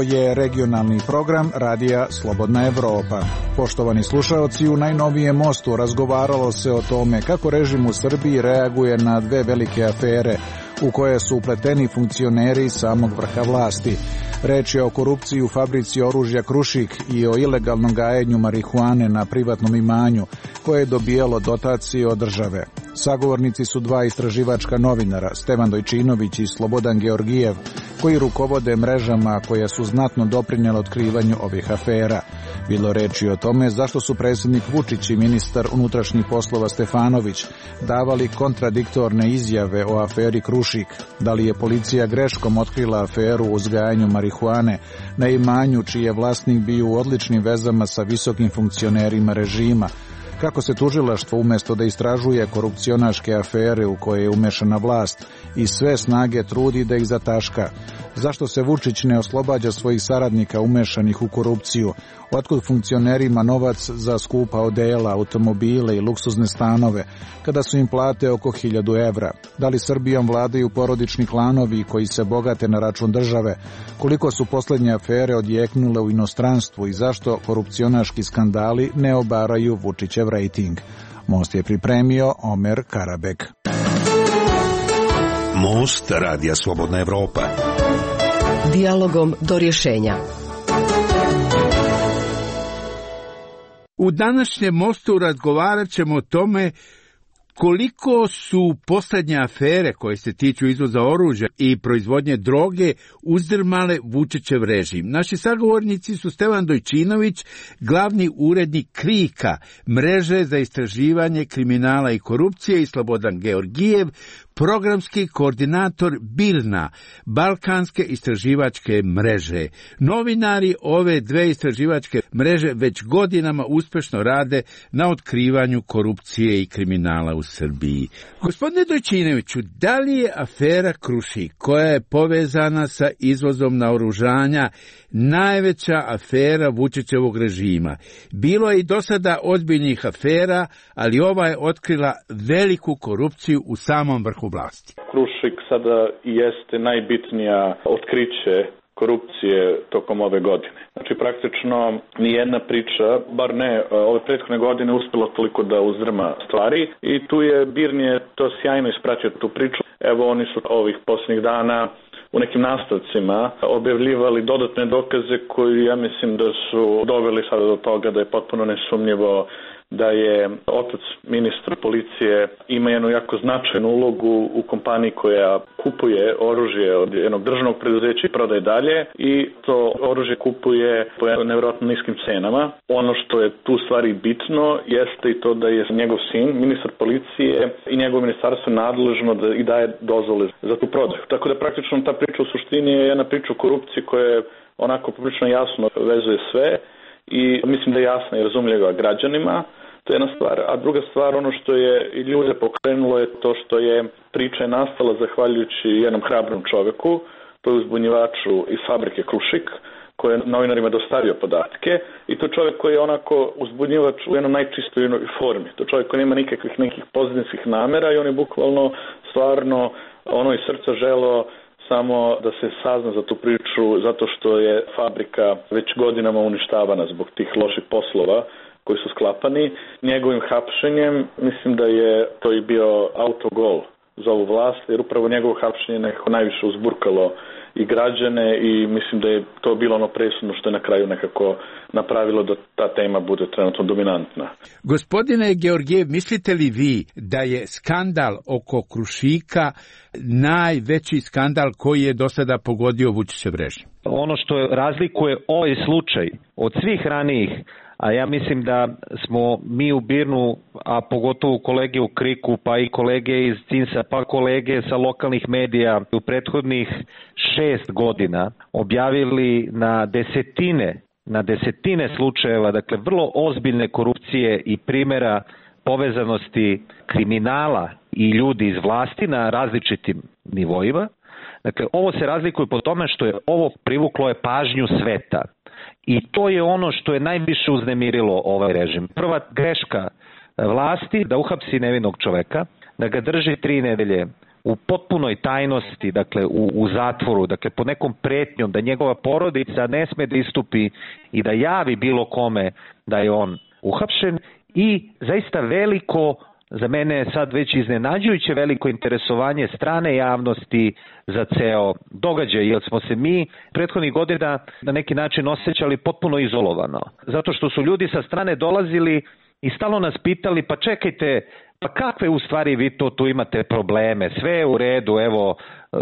Ovo je regionalni program Radija Slobodna Evropa. Poštovani slušaoci, u najnovijem mostu razgovaralo se o tome kako režim u Srbiji reaguje na dve velike afere u koje su upleteni funkcioneri samog vrha vlasti. Reč je o korupciji u fabrici oružja Krušik i o ilegalnom gajenju marihuane na privatnom imanju koje je dobijalo dotacije od države. Sagovornici su dva istraživačka novinara, Stevan Dojčinović i Slobodan Georgijev, koji rukovode mrežama koje su znatno doprinijele otkrivanju ovih afera. Bilo reči o tome zašto su predsjednik Vučić i ministar unutrašnjih poslova Stefanović davali kontradiktorne izjave o aferi Krušik. Da li je policija greškom otkrila aferu o uzgajanju marihuane na imanju čiji je vlasnik bio u odličnim vezama sa visokim funkcionerima režima? Kako se tužilaštvo umjesto da istražuje korupcionaške afere u koje je umešana vlast i sve snage trudi da ih zataška? Zašto se Vučić ne oslobađa svojih saradnika umešanih u korupciju? Otkud funkcionerima novac za skupa odela, automobile i luksuzne stanove, kada su im plate oko 1000 evra? Da li Srbijom vladaju porodični klanovi koji se bogate na račun države? Koliko su posljednje afere odjeknule u inostranstvu i zašto korupcionaški skandali ne obaraju Vučićev rejting? Most je pripremio Omer Karabek. Most Radija Slobodna Evropa. Dijalogom do rješenja. U današnjem mostu razgovarat ćemo o tome koliko su posljednje afere koje se tiču izvoza oružja i proizvodnje droge uzdrmale Vučićev režim. Naši sagovornici su Stevan Dojčinović, glavni urednik KRIK-a, mreže za istraživanje kriminala i korupcije, i Slobodan Georgijev, programski koordinator BIRN-a, Balkanske istraživačke mreže. Novinari ove dve istraživačke mreže već godinama uspješno rade na otkrivanju korupcije i kriminala u Srbiji. Gospodine Dojčinoviću, da li je afera Krušik, koja je povezana sa izvozom naoružanja, najveća afera Vučićevog režima? Bilo je i do sada ozbiljnih afera, ali ova je otkrila veliku korupciju u samom vrhu vlasti. Krušik sada jeste najbitnija otkriće korupcije tokom ove godine. Znači, praktično nijedna priča, bar ne ove prethodne godine, uspjela toliko da uzdrma stvari i tu je BIRN je to sjajno ispratio tu priču. Evo, oni su ovih posljednjih dana u nekim nastavcima objavljivali dodatne dokaze koji, ja mislim, da su doveli sada do toga da je potpuno nesumnjivo da je otac ministra policije ima jednu jako značajnu ulogu u kompaniji koja kupuje oružje od jednog državnog preduzeća i prodaje dalje, i to oružje kupuje po nevjerojatno niskim cenama. Ono što je tu stvari bitno jeste i to da je njegov sin, ministar policije, i njegovo ministarstvo nadležno da i daje dozvole za tu prodaju. Tako da praktično ta priča u suštini je jedna priča o korupciji koja je onako poprilično jasno vezuje sve i mislim da je jasna i razumljiva građanima. To je jedna stvar. A druga stvar, ono što je i ljude pokrenulo, je to što je priča nastala zahvaljujući jednom hrabrom čoveku, to je uzbunjivaču iz fabrike Krušik, koji je novinarima dostavio podatke, i to čovjek koji je onako uzbunjivač u jednoj najčistoj formi. To čovjek koji nema nikakvih nekih pozitivnih namera i on je bukvalno stvarno ono iz srca želeo samo da se sazna za tu priču, zato što je fabrika već godinama uništavana zbog tih loših poslova koji su sklapani. Njegovim hapšenjem mislim da je to i bio autogol za ovu vlast, jer upravo njegovo hapšenje nekako najviše uzburkalo i građane i mislim da je to bilo ono presudno što je na kraju nekako napravilo da ta tema bude trenutno dominantna. Gospodine Georgijev, mislite li vi da je skandal oko Krušika najveći skandal koji je do sada pogodio Vučićev režim? Ono što razlikuje ovaj slučaj od svih ranijih, a ja mislim da smo mi u BIRN-u, a pogotovo kolege u KRIK-u, pa i kolege iz CINS-a, pa kolege sa lokalnih medija u prethodnih 6 godina objavili na desetine slučajeva, dakle vrlo ozbiljne korupcije i primjera povezanosti kriminala i ljudi iz vlasti na različitim nivoima. Dakle, ovo se razlikuje po tome što je ovo privuklo je pažnju sveta. I to je ono što je najviše uznemirilo ovaj režim. Prva greška vlasti da uhapsi nevinog čoveka, da ga drži 3 nedelje u potpunoj tajnosti, dakle u zatvoru, dakle pod nekom pretnjom da njegova porodica ne sme da istupi i da javi bilo kome da je on uhapšen, i zaista veliko, za mene je sad već iznenađujuće veliko interesovanje strane javnosti za ceo događaj, jer smo se mi prethodnih godina na neki način osjećali potpuno izolovano. Zato što su ljudi sa strane dolazili i stalno nas pitali, pa čekajte, pa kakve u stvari vi to tu imate probleme, sve je u redu, evo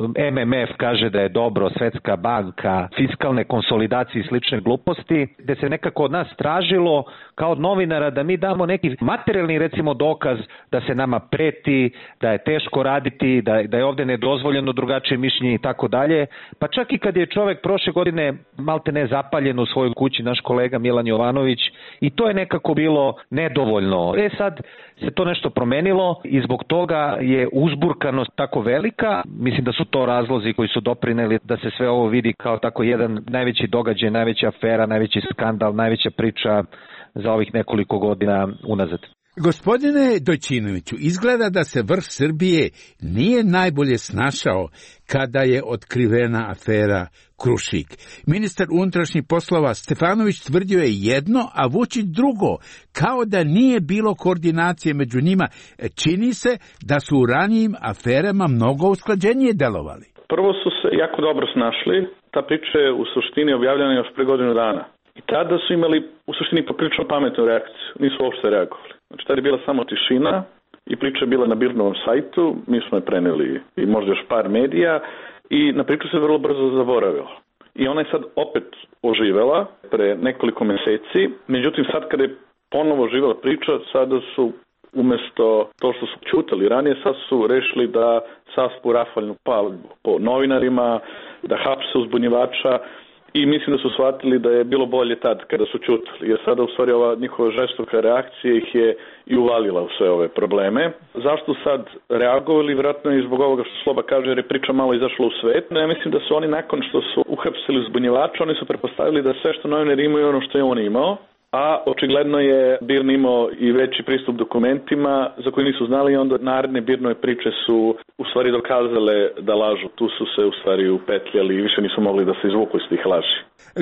MMF kaže da je dobro, Svetska banka, fiskalne konsolidacije i slične gluposti, gde se nekako od nas tražilo kao od novinara da mi damo neki materijalni recimo dokaz da se nama preti, da je teško raditi, da je ovde nedozvoljeno drugačije mišljenje i tako dalje. Pa čak i kad je čovek prošle godine malte ne zapaljen u svojoj kući, naš kolega Milan Jovanović, i to je nekako bilo nedovoljno. Sad se to nešto promenilo i zbog toga je uzburkanost tako velika. Mislim da su to razlozi koji su doprineli da se sve ovo vidi kao tako jedan najveći događaj, najveća afera, najveći skandal, najveća priča za ovih nekoliko godina unazad. Gospodine Dojčinoviću, izgleda da se vrh Srbije nije najbolje snašao kada je otkrivena afera Krušik. Ministar unutrašnjih poslova Stefanović tvrdio je jedno, a Vučić drugo, kao da nije bilo koordinacije među njima. Čini se da su u ranijim aferama mnogo usklađenije delovali. Prvo su se jako dobro snašli, ta priča je u suštini objavljena još pre godinu dana. I tada su imali u suštini poprilično pametnu reakciju, nisu uopšte reagovali. Znači tada je bila samo tišina i priča je bila na Birnovom sajtu, mi smo je preneli i možda još par medija i na priču se vrlo brzo zaboravilo. I ona je sad opet oživela pre nekoliko meseci, međutim sad kada je ponovo oživela priča, sada su umesto to što su ćutali ranije, sad su rešili da saspu rafalnu paljbu po novinarima, da hapse uzbunjivača. I mislim da su shvatili da je bilo bolje tad kada su ćutali, jer sada u stvari ova njihova žestoka reakcija ih je i uvalila u sve ove probleme. Zašto sad reagovali? Vjerojatno i zbog ovoga što Sloba kaže, jer je priča malo izašla u svet. Ja mislim da su oni nakon što su uhapsili uzbunjivača, oni su pretpostavili da sve što novinari imaju ono što je on imao, a očigledno je Birn imao i veći pristup dokumentima za koje nisu znali i onda naredne Birnove priče su u stvari dokazale da lažu. Tu su se u stvari upetljali i više nisu mogli da se izvuku iz tih laži.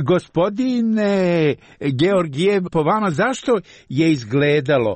Gospodine Georgijev, po vama zašto je izgledalo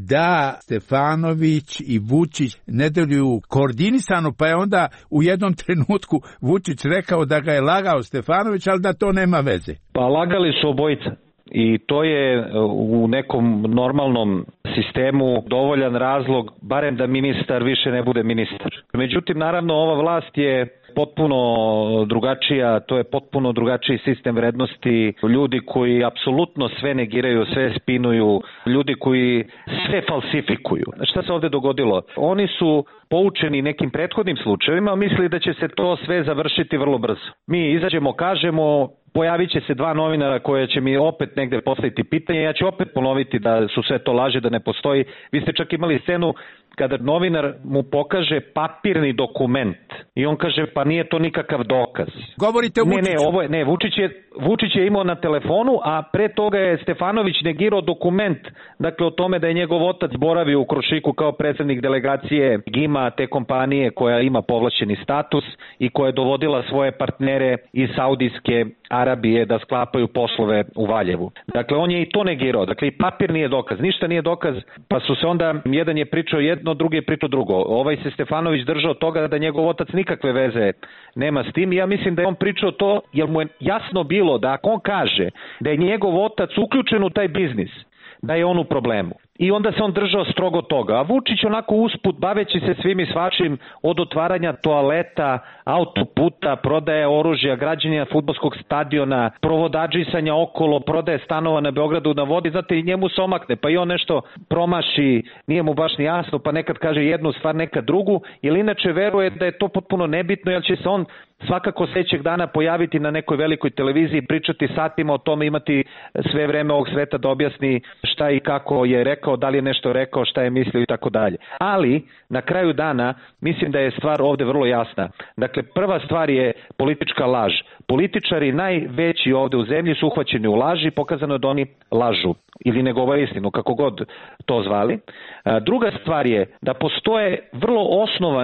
da Stefanović i Vučić ne deluju koordinisano, pa je onda u jednom trenutku Vučić rekao da ga je lagao Stefanović, ali da to nema veze? Pa lagali su obojica. I to je u nekom normalnom sistemu dovoljan razlog, barem da ministar više ne bude ministar. Međutim, naravno, ova vlast je potpuno drugačija, to je potpuno drugačiji sistem vrednosti, ljudi koji apsolutno sve negiraju, sve spinuju, ljudi koji sve falsifikuju. Šta se ovde dogodilo? Oni su poučeni nekim prethodnim slučajevima, mislili da će se to sve završiti vrlo brzo. Mi izađemo, kažemo, pojavit će se dva novinara koje će mi opet negde postaviti pitanje, ja ću opet ponoviti da su sve to laže, da ne postoji. Vi ste čak imali scenu kada novinar mu pokaže papirni dokument i on kaže pa nije to nikakav dokaz. Govorite o Vučiću? Vučić je imao na telefonu, a pre toga je Stefanović negirao dokument, dakle o tome da je njegov otac boravio u Krušiku kao predsednik delegacije GIMA, te kompanije koja ima povlašćeni status i koja je dovodila svoje partnere iz Saudijske Arabije da sklapaju poslove u Valjevu. Dakle, on je i to negirao. Dakle, i papir nije dokaz, ništa nije dokaz, pa su se onda, jedan je pričao jedno, drugi je pričao drugo. Ovaj se Stefanović držao toga da njegov otac nikakve veze nema s tim i ja mislim da je on pričao to jer mu je jasno bilo da ako on kaže da je njegov otac uključen u taj biznis, da je on u problemu. I onda se on držao strogo toga. A Vučić onako usput, baveći se svim i svačim, od otvaranja toaleta, autoputa, prodaje oružja, građenja fudbalskog stadiona, provodadžisanja okolo, prodaje stanova na Beogradu na vodi, znate, i njemu se omakne, pa i on nešto promaši, nije mu baš ni jasno, pa nekad kaže jednu stvar, nekad drugu, jer inače veruje da je to potpuno nebitno, jer će se on svakako sledećeg dana pojaviti na nekoj velikoj televiziji, pričati satima o tome, imati sve vreme ovog sveta da objasni šta i kako je rekao, da li je nešto rekao, šta je mislio i tako dalje. Ali, na kraju dana, mislim da je stvar ovde vrlo jasna. Dakle, prva stvar je politička laž. Političari najveći ovde u zemlji su uhvaćeni u laži, pokazano je da oni lažu ili ne govore istinu, kako god to zvali. Druga stvar je da postoje vrlo osnovane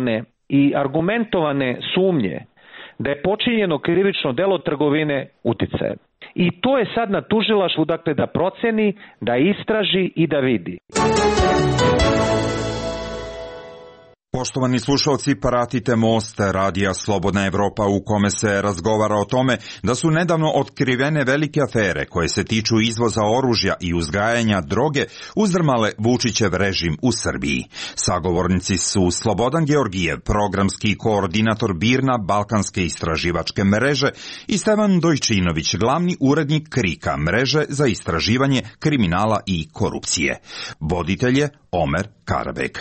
i argumentovane sumnje da je počinjeno krivično delo trgovine uticajem. I to je sad na tužilaštvu, dakle, da proceni, da istraži i da vidi. Poštovani slušalci, pratite Most radija Slobodna Evropa u kome se razgovara o tome da su nedavno otkrivene velike afere koje se tiču izvoza oružja i uzgajanja droge uzdrmale Vučićev režim u Srbiji. Sagovornici su Slobodan Georgijev, programski koordinator BIRN-a Balkanske istraživačke mreže, i Stevan Dojčinović, glavni urednik KRIK-a, mreže za istraživanje kriminala i korupcije. Voditelj je Omer Karabek.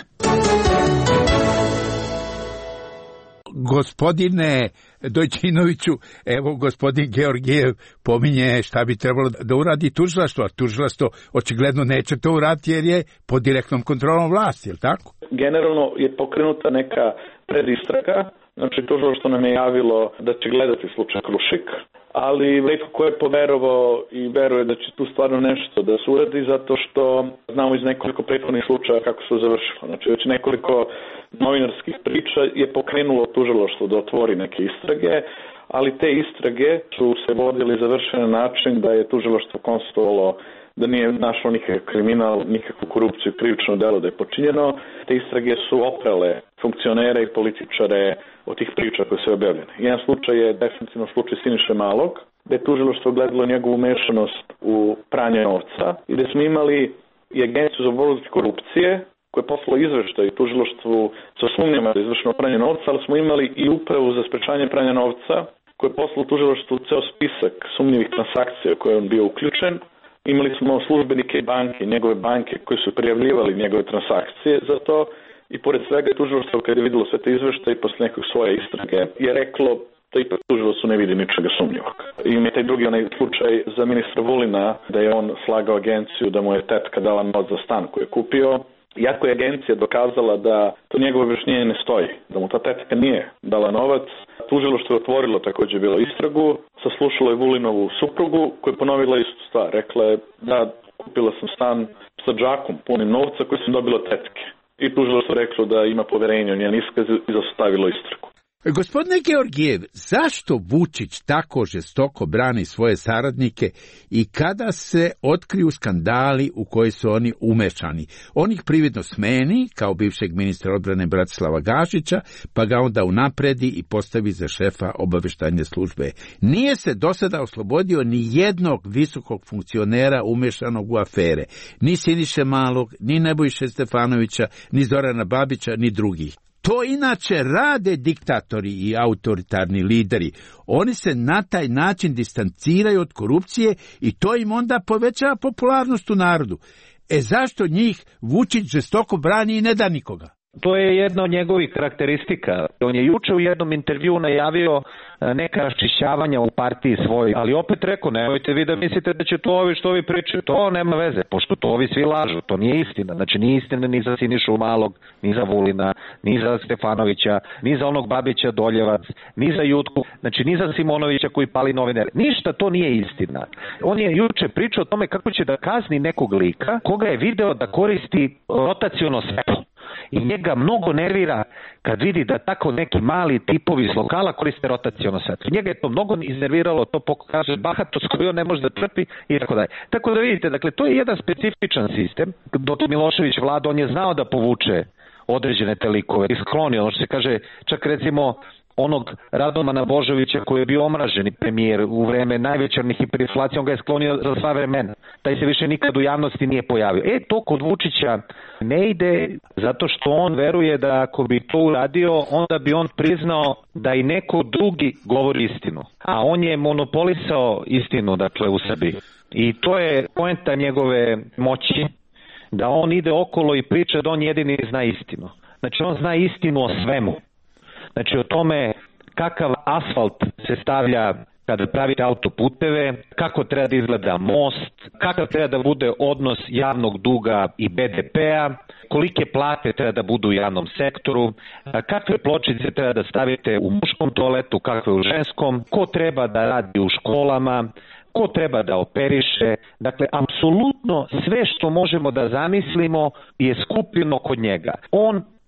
Gospodine Dojčinoviću, evo gospodin Georgijev pominje šta bi trebalo da uradi tužilaštvo, a tužilaštvo očigledno neće to uraditi jer je pod direktnom kontrolom vlasti, je li tako? Generalno je pokrenuta neka predistraga, znači tužilaštvo nam je javilo da će gledati slučaj Krušik, ali retko ko je poverovao i veruje da će tu stvarno nešto da se uradi, zato što znamo iz nekoliko prethodnih slučaja kako se završilo. Znači već nekoliko novinarskih priča je pokrenulo tužilaštvo da otvori neke istrage, ali te istrage su se vodili završene na način da je tužilaštvo konstatovalo da nije našlo nikakav kriminal, nikakvu korupciju, krivično delo da je počinjeno. Te istrage su oprale funkcionere i političare od tih priča koje su objavljene. Jedan slučaj je definitivno slučaj Siniše Malog, gde je tužilaštvo gledalo njegovu umešanost u pranje novca i da smo imali i Agenciju za borbu protiv korupcije koje je poslalo izveštaj tužilaštvu sa sumnjama da je izvršeno pranje novca, ali smo imali i upravu za sprečavanje pranja novca koje je poslalo tužilaštvu ceo spisak sumnjivih transakcija u koje je on bio uključen. Imali smo službenike i banke, njegove banke koji su prijavljivali njegove transakcije za to i pored svega tužilaštvo kad je videlo sve te izveštaje posle nekog svoje istrage je reklo da ipak tužilaštvo ne vidi ničega sumnjivog. I ima taj drugi onaj slučaj za ministra Vulina da je on slagao agenciju da mu je tetka dala novac za stan koji je kupio. Iako je agencija dokazala da to njegovo objašnjenje ne stoji, da mu ta tetka nije dala novac, tužilaštvo je otvorilo također bilo istragu, saslušalo je Vulinovu suprugu koja je ponovila istu stvar. Rekla je da kupila sam stan sa džakom punim novca koji sam dobila tetke. I tužilaštvo reklo da ima poverenje u njen iskaz i zastavilo istragu. Gospodine Georgijev, zašto Vučić tako žestoko brani svoje saradnike i kada se otkriju skandali u koji su oni umešani? On ih prividno smeni, kao bivšeg ministra odbrane Bratislava Gašića, pa ga onda unapredi i postavi za šefa obaveštajne službe. Nije se do sada oslobodio ni jednog visokog funkcionera umešanog u afere, ni Siniše Malog, ni Nebojše Stefanovića, ni Zorana Babića, ni drugih. To inače rade diktatori i autoritarni lideri. Oni se na taj način distanciraju od korupcije i to im onda povećava popularnost u narodu. Zašto njih Vučić žestoko brani i ne da nikoga? To je jedna od njegovih karakteristika. On je juče u jednom intervjuu najavio neka raščišćavanja u partiji svoj, ali opet rekao, nemojte vi da mislite da će to ovi što ovi pričaju, to nema veze, pošto to ovi svi lažu, to nije istina. Znači nije istina ni za Sinišu Malog, ni za Vulina, ni za Stefanovića, ni za onog Babića Doljevac, ni za Jutku, znači ni za Simonovića koji pali novinare. Ništa to nije istina. On je juče pričao o tome kako će da kazni nekog lika koga je video da koristi rotaciono svetlo. I njega mnogo nervira kad vidi da tako neki mali tipovi iz lokala koriste rotaciono svetlo. Njega je to mnogo iznerviralo, to pokaže bahatost koju on ne može da trpi i tako dalje. Tako da vidite, dakle, to je jedan specifičan sistem. Dok Milošević vlada, on je znao da povuče određene te likove i skloni, ono što se kaže, čak recimo onog Radomana Božovića koji je bio omraženi premijer u vreme najvećarnih hiperinflacija, on ga je sklonio za sva vremena. Taj se više nikad u javnosti nije pojavio. To kod Vučića ne ide zato što on veruje da ako bi to uradio, onda bi on priznao da i neko drugi govori istinu. A on je monopolisao istinu, dakle, u Srbiji. I to je poenta njegove moći, da on ide okolo i priča da on jedini zna istinu. Znači on zna istinu o svemu. Znači o tome kakav asfalt se stavlja kada pravite autoputeve, kako treba da izgleda most, kakav treba da bude odnos javnog duga i BDP-a, kolike plate treba da budu u javnom sektoru, kakve pločice treba da stavite u muškom toaletu, kakve u ženskom, ko treba da radi u školama, ko treba da operiše. Dakle, apsolutno sve što možemo da zamislimo je skupljeno kod njega. On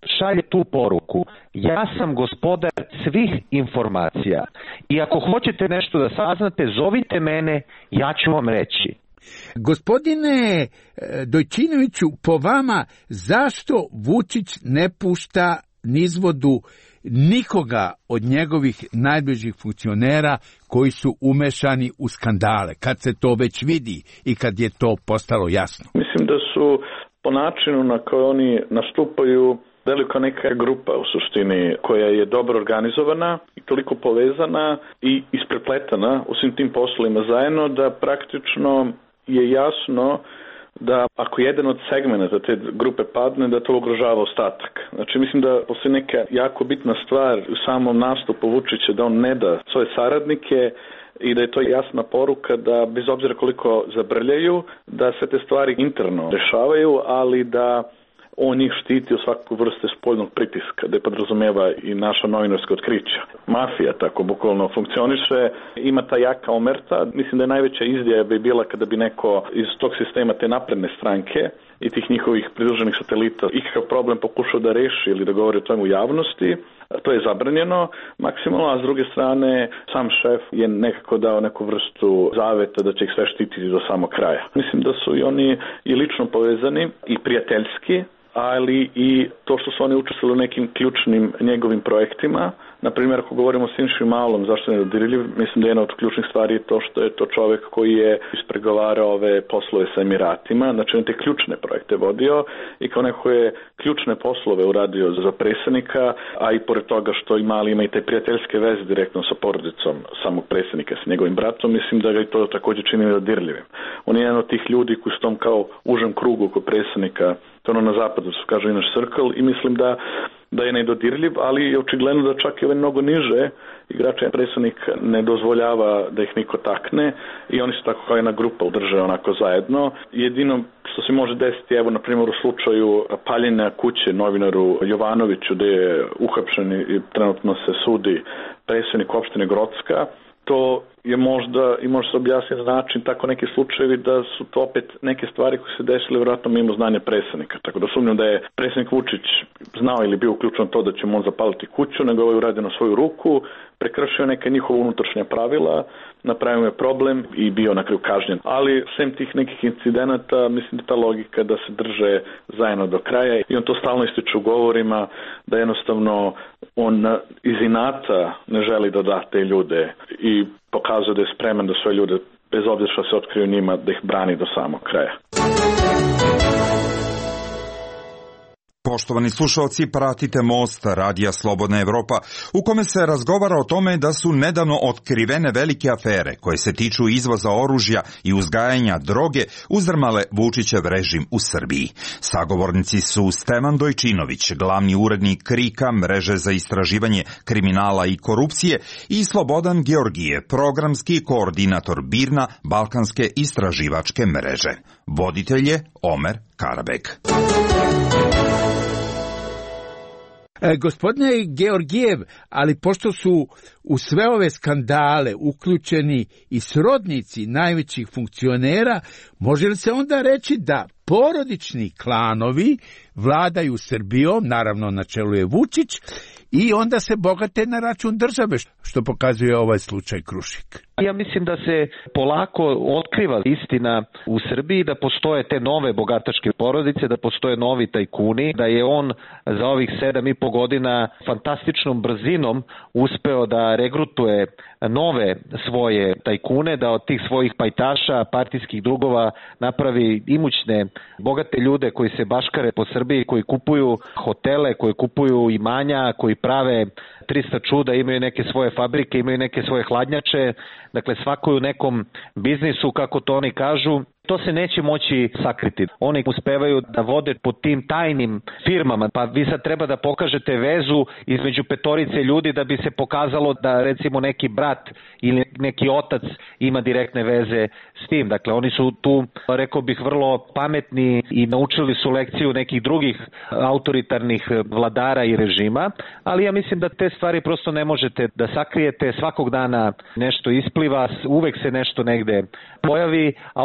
šalje tu poruku: ja sam gospodar svih informacija i ako hoćete nešto da saznate, zovite mene, ja ću vam reći. Gospodine Dojčinoviću, po vama, zašto Vučić ne pušta nizvodu nikoga od njegovih najbližih funkcionera koji su umešani u skandale, kad se to već vidi i kad je to postalo jasno? Mislim da su po načinu na koji oni nastupaju velika neka grupa u suštini koja je dobro organizovana i toliko povezana i isprepletana u svim tim poslovima zajedno da praktično je jasno da ako jedan od segmenta te grupe padne, da to ugrožava ostatak. Znači, mislim da postoji neka jako bitna stvar u samom nastupu Vučića da on ne da svoje saradnike i da je to jasna poruka da bez obzira koliko zabrljaju, da sve te stvari interno rešavaju, ali da on njih štiti u svaku vrste spoljnog pritiska, da je podrazumeva i naša novinarska otkrića. Mafija tako bukvalno funkcioniše, ima ta jaka omerta. Mislim da je najveća izdaja bi bila kada bi neko iz tog sistema te napredne stranke i tih njihovih pridruženih satelita ikakav problem pokušao da reši ili da govori o tome u javnosti. To je zabranjeno maksimalno, a s druge strane sam šef je nekako dao neku vrstu zaveta da će ih sve štititi do samog kraja. Mislim da su i oni i lično povezani i prijateljski, ali i to što su oni učestvovali u nekim ključnim njegovim projektima. Naprimjer, ako govorimo o Siniši Malom, zašto je nedodirljiv, mislim da je jedna od ključnih stvari to što je to čovjek koji je ispregovarao ove poslove sa Emiratima, znači on te ključne projekte vodio i kao neko je ključne poslove uradio za predsjednika, a i pored toga što Mali ima i te prijateljske veze direktno sa porodicom samog predsjednika, s njegovim bratom, mislim da ga i to također čini nedodirljivim. On je jedan od tih ljudi koji su tom kao užem krugu oko predsjednika, to ono na zapadu su kažu inner circle, i mislim da je nedodirljiv, ali je očigledno da čak i mnogo niže igrače predsjednik ne dozvoljava da ih niko takne i oni su tako kao jedna grupa udrže onako zajedno. Jedino što se može desiti, evo na primjer u slučaju paljenja kuće novinaru Jovanoviću gdje je uhapšen i trenutno se sudi predsjednik opštine Grocka, to je možda i može se objasniti na način tako neki slučajevi da su to opet neke stvari koje se desile vjerojatno mimo znanja predsjednika. Tako da sumnjam da je predsjednik Vučić znao ili bio uključen to da će mu on zapaliti kuću, nego je uradio na svoju ruku, prekršio neka njihova unutrašnja pravila, napravio je problem i bio na kraju kažnjen. Ali sem tih nekih incidenata, mislim da ta logika da se drže zajedno do kraja i on to stalno ističe u govorima da jednostavno on iz inata ne želi da da te ljude i pokazuje da je spreman da sve ljude, bez obzira što se otkriju njima, da ih brani do samog kraja. Poštovani slušalci, pratite Most, Radija Slobodna Evropa, u kome se razgovara o tome da su nedavno otkrivene velike afere koje se tiču izvoza oružja i uzgajanja droge uzdrmale Vučićev režim u Srbiji. Sagovornici su Stevan Dojčinović, glavni urednik KRIK-a, mreže za istraživanje kriminala i korupcije, i Slobodan Georgijev, programski koordinator BIRN-a, Balkanske istraživačke mreže. Voditelj je Omer Karabek. Gospodine Georgijev, ali pošto su u sve ove skandale uključeni i srodnici najvećih funkcionera, može li se onda reći da porodični klanovi vladaju Srbijom, naravno na čelu je Vučić, i onda se bogate na račun države, što pokazuje ovaj slučaj Krušik? Ja mislim da se polako otkriva istina u Srbiji, da postoje te nove bogataške porodice, da postoje novi tajkuni, da je on za ovih 7,5 godina fantastičnom brzinom uspeo da regrutuje nove svoje tajkune, da od tih svojih pajtaša, partijskih drugova napravi imućne, bogate ljude koji se baškare po Srbiji, koji kupuju hotele, koji kupuju imanja, koji prave 300 čuda, imaju neke svoje fabrike, imaju neke svoje hladnjače, dakle svako je u nekom biznisu, kako to oni kažu. To se neće moći sakriti. Oni uspevaju da vode po tim tajnim firmama, pa vi sad treba da pokažete vezu između petorice ljudi da bi se pokazalo da recimo neki brat ili neki otac ima direktne veze s tim. Dakle, oni su tu, rekao bih, vrlo pametni i naučili su lekciju nekih drugih autoritarnih vladara i režima, ali ja mislim da te stvari prosto ne možete da sakrijete. Svakog dana nešto ispliva, uvek se nešto negde pojavi, a opet kažem,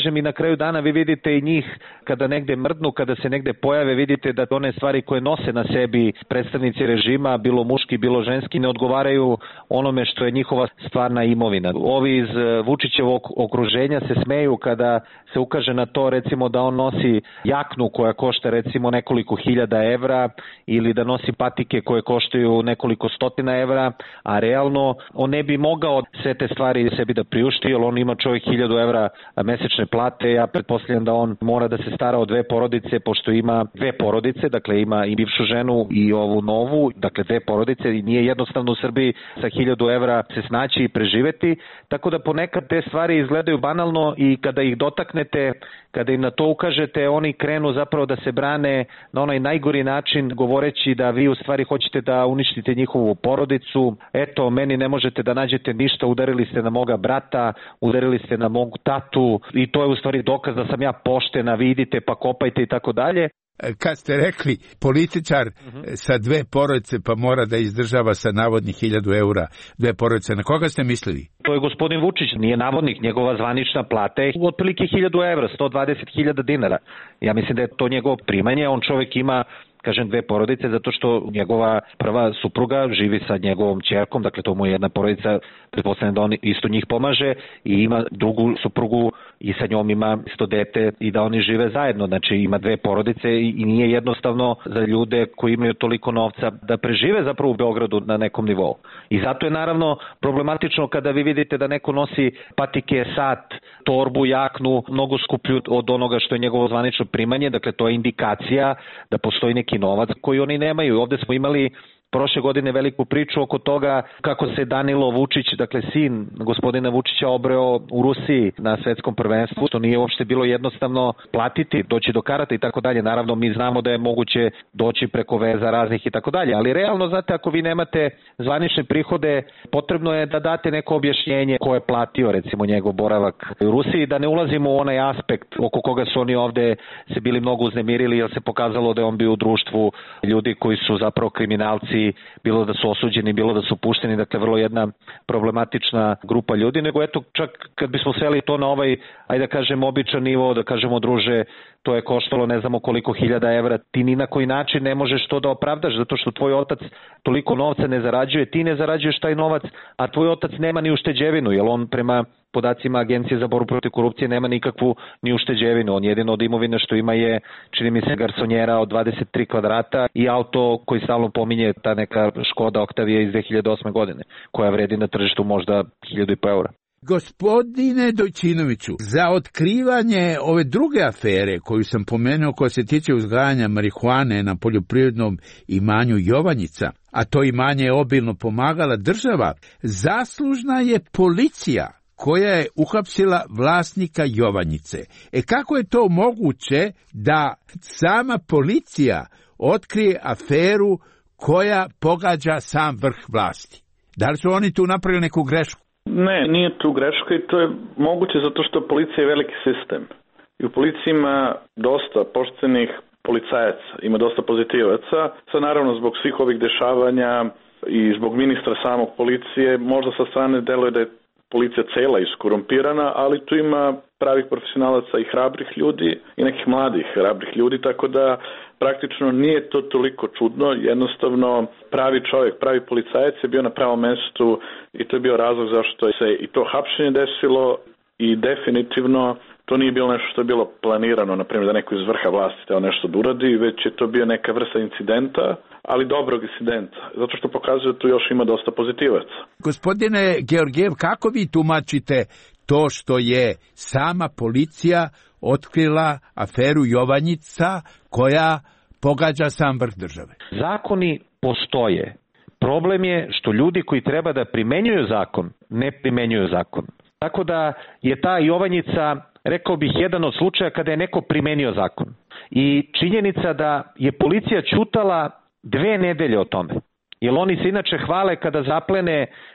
kažem, i na kraju dana vi vidite i njih kada negde mrdnu, kada se negde pojave, vidite da one stvari koje nose na sebi predstavnici režima, bilo muški, bilo ženski, ne odgovaraju onome što je njihova stvarna imovina. Ovi iz Vučićevog okruženja se smeju kada se ukaže na to, recimo, da on nosi jaknu koja košta recimo nekoliko hiljada evra ili da nosi patike koje koštaju nekoliko stotina evra, a realno on ne bi mogao sve te stvari sebi da priušti, jer on ima čovjek 1000 evra mesečne plate. Ja pretpostavljam da on mora da se stara o 2 porodice, pošto ima 2 porodice, dakle ima i bivšu ženu i ovu novu, dakle 2 porodice, i nije jednostavno u Srbiji sa 1000 evra se snaći i preživeti, tako da ponekad te stvari izgledaju banalno i kada ih dotaknete, kada im na to ukažete, oni krenu zapravo da se brane na onaj najgori način, govoreći da vi u stvari hoćete da uništite njihovu porodicu. Eto, meni ne možete da nađete ništa, udarili ste na moga brata, udarili ste na mogu tatu i to je u stvari dokaz da sam ja poštena, vidite, pa kopajte i tako dalje. Kad ste rekli političar sa 2 porodice pa mora da izdržava sa navodnih 1000 eura 2 porodice, na koga ste mislili? To je gospodin Vučić, nije navodnik, njegova zvanična plata je otprilike 1000 evra, 120.000 dinara. Ja mislim da je to njegovo primanje, on čovjek ima, kažem, 2 porodice, zato što njegova prva supruga živi sa njegovom ćerkom, dakle to mu je jedna porodica, pretpostavljam da on isto njih pomaže, i ima drugu suprugu i sa njom ima isto dete i da oni žive zajedno, znači ima 2 porodice i nije jednostavno za ljude koji imaju toliko novca da prežive zapravo u Beogradu na nekom nivou. I zato je naravno problematično kada vi vidite da neko nosi patike, sat, torbu, jaknu, mnogo skuplju od onoga što je njegovo zvanično primanje, dakle to je indikacija da postoji neki novac koji oni nemaju. Ovde smo imali prošle godine veliku priču oko toga kako se Danilo Vučić, dakle sin gospodina Vučića, obreo u Rusiji na svetskom prvenstvu, što nije uopšte bilo jednostavno platiti, doći do karata i tako dalje. Naravno, mi znamo da je moguće doći preko veza raznih i tako dalje, ali realno, znate, ako vi nemate zvanične prihode, potrebno je da date neko objašnjenje ko je platio, recimo, njegov boravak u Rusiji, da ne ulazimo u onaj aspekt oko koga su oni ovde se bili mnogo uznemirili, jer se pokazalo da je on bio u društvu ljudi koji su zapravo kriminalci, bilo da su osuđeni, bilo da su pušteni, dakle vrlo jedna problematična grupa ljudi, nego eto, čak kad bismo sveli to na ovaj, ajde da kažem, običan nivo, da kažemo, druže, to je koštalo ne znamo koliko hiljada evra, ti ni na koji način ne možeš to da opravdaš, zato što tvoj otac toliko novca ne zarađuje, ti ne zarađuješ taj novac, a tvoj otac nema ni ušteđevinu, jer on prema podacima Agencije za borbu protiv korupcije nema nikakvu ni ušteđevinu. On jedino od imovine što ima je, čini mi se, garsonjera od 23 kvadrata i auto koji stalno pominje, ta neka Škoda Octavia iz 2008. godine, koja vredi na tržištu možda 1.500 eura. Gospodine Dojčinoviću, za otkrivanje ove druge afere koju sam pomenuo, koja se tiče uzgajanja marihuane na poljoprivrednom imanju Jovanjica, a to imanje je obilno pomagala država, zaslužna je policija koja je uhapsila vlasnika Jovanjice. Kako je to moguće da sama policija otkrije aferu koja pogađa sam vrh vlasti? Da li su oni tu napravili neku grešku? Ne, nije tu greška i to je moguće zato što policija je veliki sistem. I u policiji ima dosta poštenih policajaca, ima dosta pozitivaca. Sad naravno zbog svih ovih dešavanja i zbog ministra samog policije, možda sa strane deluje da je policija cela iskorumpirana, ali tu ima pravih profesionalaca i hrabrih ljudi i nekih mladih hrabrih ljudi, tako da praktično nije to toliko čudno, jednostavno pravi čovjek, pravi policajac je bio na pravom mestu i to je bio razlog zašto se i to hapšenje desilo i definitivno to nije bilo nešto što je bilo planirano, na primjer da neko iz vrha vlasti teo nešto da uradi, već je to bio neka vrsta incidenta, ali dobrog incidenta, zato što pokazuje da tu još ima dosta pozitivaca. Gospodine Georgijev, kako vi tumačite to što je sama policija otkrila aferu Jovanjica koja pogađa sam vrh države? Zakoni postoje. Problem je što ljudi koji treba da primenjuju zakon, ne primenjuju zakon. Tako da je ta Jovanjica, rekao bih, jedan od slučaja kada je neko primenio zakon. I činjenica da je policija ćutala 2 nedelje o tome. Jer oni se inače hvale kada zaplene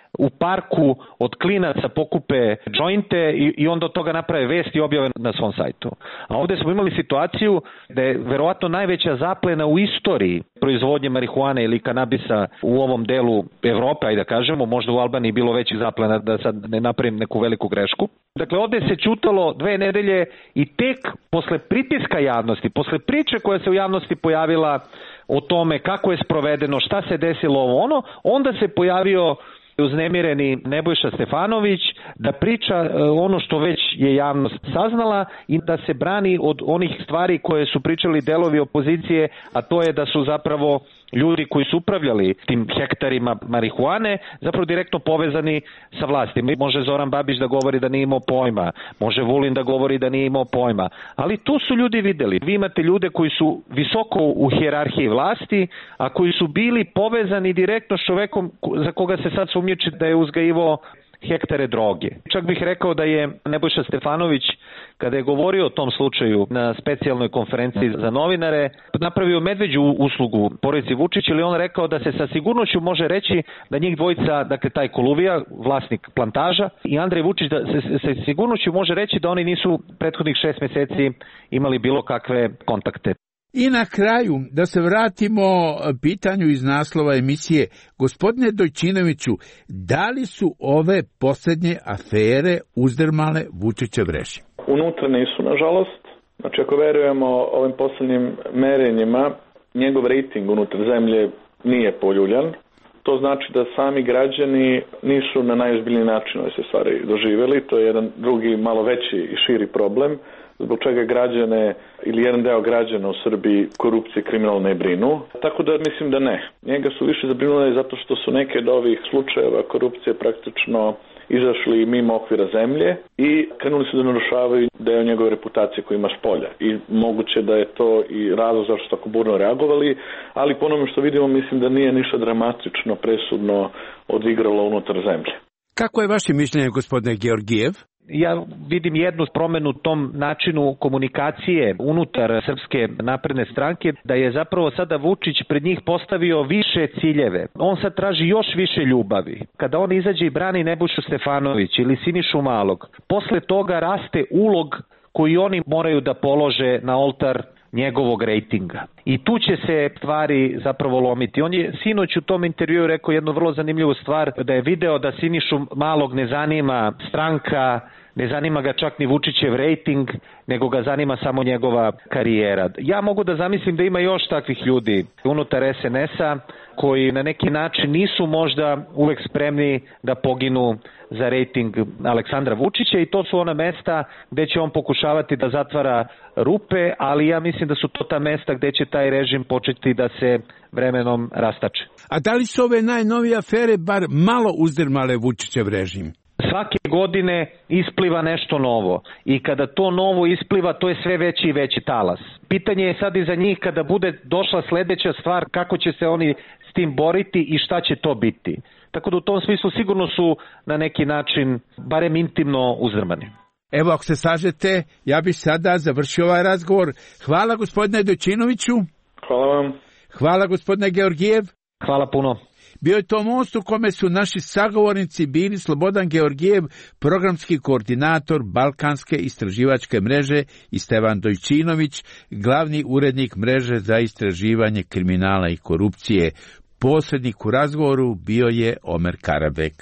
u parku od klinaca pokupe džointe i onda od toga naprave vest i objave na svom sajtu. A ovde smo imali situaciju da je verovatno najveća zaplena u istoriji proizvodnje marihuane ili kanabisa u ovom delu Evrope, ajde da kažemo, možda u Albaniji bilo većih zaplena, da sad ne napravim neku veliku grešku. Dakle, ovde se ćutalo 2 nedelje i tek posle pritiska javnosti, posle priče koja se u javnosti pojavila o tome kako je sprovedeno, šta se desilo ono, onda se pojavio uznemireni Nebojša Stefanović da priča ono što već je javnost saznala i da se brani od onih stvari koje su pričali delovi opozicije, a to je da su zapravo ljudi koji su upravljali tim hektarima marihuane zapravo direktno povezani sa vlastima. Može Zoran Babić da govori da nije imao pojma, može Vulin da govori da nije imao pojma, ali tu su ljudi videli. Vi imate ljude koji su visoko u hijerarhiji vlasti, a koji su bili povezani direktno s čovekom za koga se sad sumnjiči da je uzgajivao hektare droge. Čak bih rekao da je Nebojša Stefanović, kada je govorio o tom slučaju na specijalnoj konferenciji za novinare, napravio medveđu uslugu porodici Vučić, ili on rekao da se sa sigurnošću može reći da njih dvojica, dakle taj Koluvija, vlasnik plantaža, i Andrej Vučić, da se sa sigurnošću može reći da oni nisu prethodnih 6 meseci imali bilo kakve kontakte. I na kraju, da se vratimo pitanju iz naslova emisije, gospodine Dojčinoviću, da li su ove posljednje afere uzdrmale Vučićev režim? Unutra nisu, nažalost. Znači, ako verujemo ovim posljednjim merenjima, njegov rejting unutar zemlje nije poljuljan. To znači da sami građani nisu na najozbiljniji način ove se stvari doživjeli. To je jedan drugi, malo veći i širi problem, zbog čega građane ili jedan deo građana u Srbiji korupcije kriminalno ne brinu. Tako da mislim da ne. Njega su više zabrinuli zato što su neke od ovih slučajeva korupcije praktično izašli mimo okvira zemlje i krenuli su da narušavaju deo njegove reputacije koji ima s polja. I moguće da je to i razlog zašto su tako burno reagovali, ali po onome što vidimo mislim da nije ništa dramatično presudno odigralo unutar zemlje. Kako je vaše mišljenje, gospodine Georgijev? Ja vidim jednu promenu u tom načinu komunikacije unutar Srpske napredne stranke, da je zapravo sada Vučić pred njih postavio više ciljeve. On sad traži još više ljubavi. Kada on izađe i brani Nebojšu Stefanović ili Sinišu Malog, posle toga raste ulog koji oni moraju da polože na oltar njegovog rejtinga. I tu će se stvari zapravo lomiti. On je sinoć u tom intervjuu rekao jednu vrlo zanimljivu stvar, da je video da Sinišu Malog ne zanima stranka, ne zanima ga čak ni Vučićev rejting, nego ga zanima samo njegova karijera. Ja mogu da zamislim da ima još takvih ljudi unutar SNS-a koji na neki način nisu možda uvek spremni da poginu za rejting Aleksandra Vučića, i to su ona mesta gde će on pokušavati da zatvara rupe, ali ja mislim da su to ta mesta gde će taj režim početi da se vremenom rastače. A da li su ove najnovije afere bar malo uzdrmale Vučićev režim? Svake godine ispliva nešto novo i kada to novo ispliva, to je sve veći i veći talas. Pitanje je sad i za njih kada bude došla sledeća stvar, kako će se oni s tim boriti i šta će to biti. Tako da u tom smislu sigurno su na neki način barem intimno uzdrmani. Evo, ako se slažete, ja bih sada završio ovaj razgovor. Hvala gospodine Dojčinoviću. Hvala vam. Hvala gospodine Georgijev. Hvala puno. Bio je to most u kome su naši sagovornici bili Slobodan Georgijev, programski koordinator Balkanske istraživačke mreže, i Stevan Dojčinović, glavni urednik mreže za istraživanje kriminala i korupcije. Posrednik u razgovoru bio je Omer Karabek.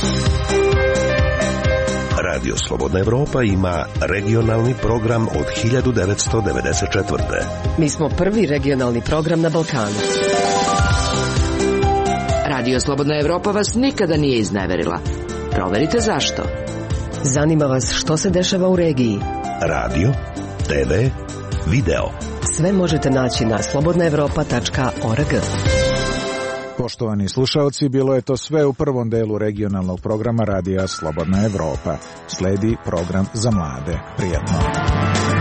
Radio Slobodna Evropa ima regionalni program od 1994. Mi smo prvi regionalni program na Balkanu. Radio Slobodna Evropa vas nikada nije izneverila. Proverite zašto. Zanima vas što se dešava u regiji. Radio, TV, video. Sve možete naći na slobodnaevropa.org. Poštovani slušaoci, bilo je to sve u prvom delu regionalnog programa Radija Slobodna Evropa. Sledi program za mlade. Prijatno.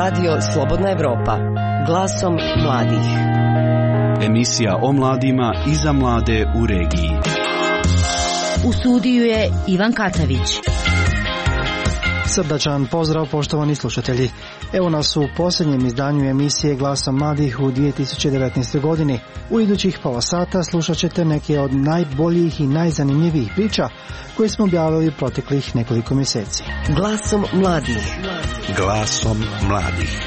Radio Slobodna Evropa. Glasom mladih. Emisija o mladima i za mlade u regiji. U studiju je Ivan Katavić. Srdačan pozdrav poštovani slušatelji. Evo nas u posljednjem izdanju emisije Glasom mladih u 2019. godini. U idućih pola sata slušat ćete neke od najboljih i najzanimljivijih priča koje smo objavili proteklih nekoliko mjeseci. Glasom mladih. Glasom mladih.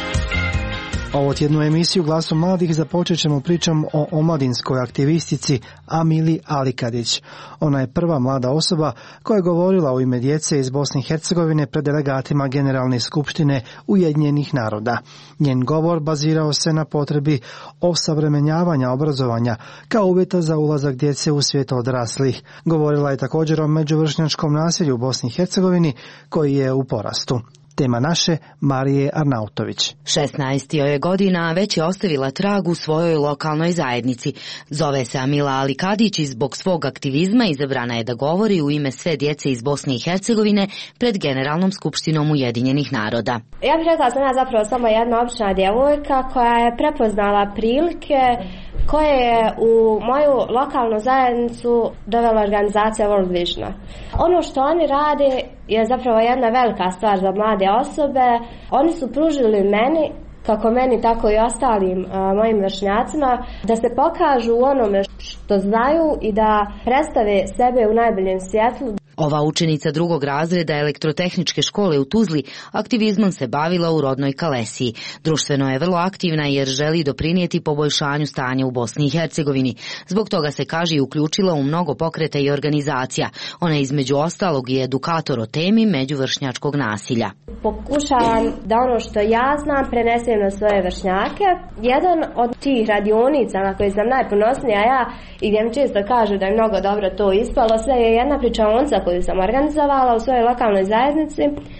Ovo tjednu emisiju Glasom mladih započet ćemo pričom o omladinskoj aktivistici Amili Alikadić. Ona je prva mlada osoba koja je govorila u ime djece iz Bosne i Hercegovine pred delegatima Generalne skupštine Ujedinjenih naroda. Njen govor bazirao se na potrebi osavremenjavanja obrazovanja kao uvjeta za ulazak djece u svijet odraslih. Govorila je također o međuvršnjačkom nasilju u Bosni i Hercegovini koji je u porastu. Tema naše Marije Arnautović. 16 je godina, već je ostavila trag u svojoj lokalnoj zajednici. Zove se Amila Alikadić i zbog svog aktivizma izabrana je da govori u ime sve djece iz Bosne i Hercegovine pred Generalnom skupštinom Ujedinjenih naroda. Ja bih rekla da sam ja zapravo samo jedna obična djevojka koja je prepoznala prilike koje je u moju lokalnu zajednicu dovela organizacija World Visiona. Ono što oni rade je zapravo jedna velika stvar za mlade osobe. Oni su pružili meni, kako meni tako i ostalim mojim vršnjacima, da se pokažu u onome što znaju i da predstave sebe u najboljem svjetlu. Ova učenica drugog razreda elektrotehničke škole u Tuzli aktivizmom se bavila u rodnoj Kalesiji. Društveno je vrlo aktivna jer želi doprinijeti poboljšanju stanja u Bosni i Hercegovini. Zbog toga se, kaže, i uključila u mnogo pokreta i organizacija. Ona je između ostalog i edukator o temi međuvršnjačkog nasilja. Pokušavam da ono što ja znam prenesem na svoje vršnjake. Jedan od tih radionica na koje sam najponosnija ja i gdje mi često kažu da je mnogo dobro to ispalo, sve je jedna pričaonica koju sam organizovala u svojoj lokalnoj zajednici,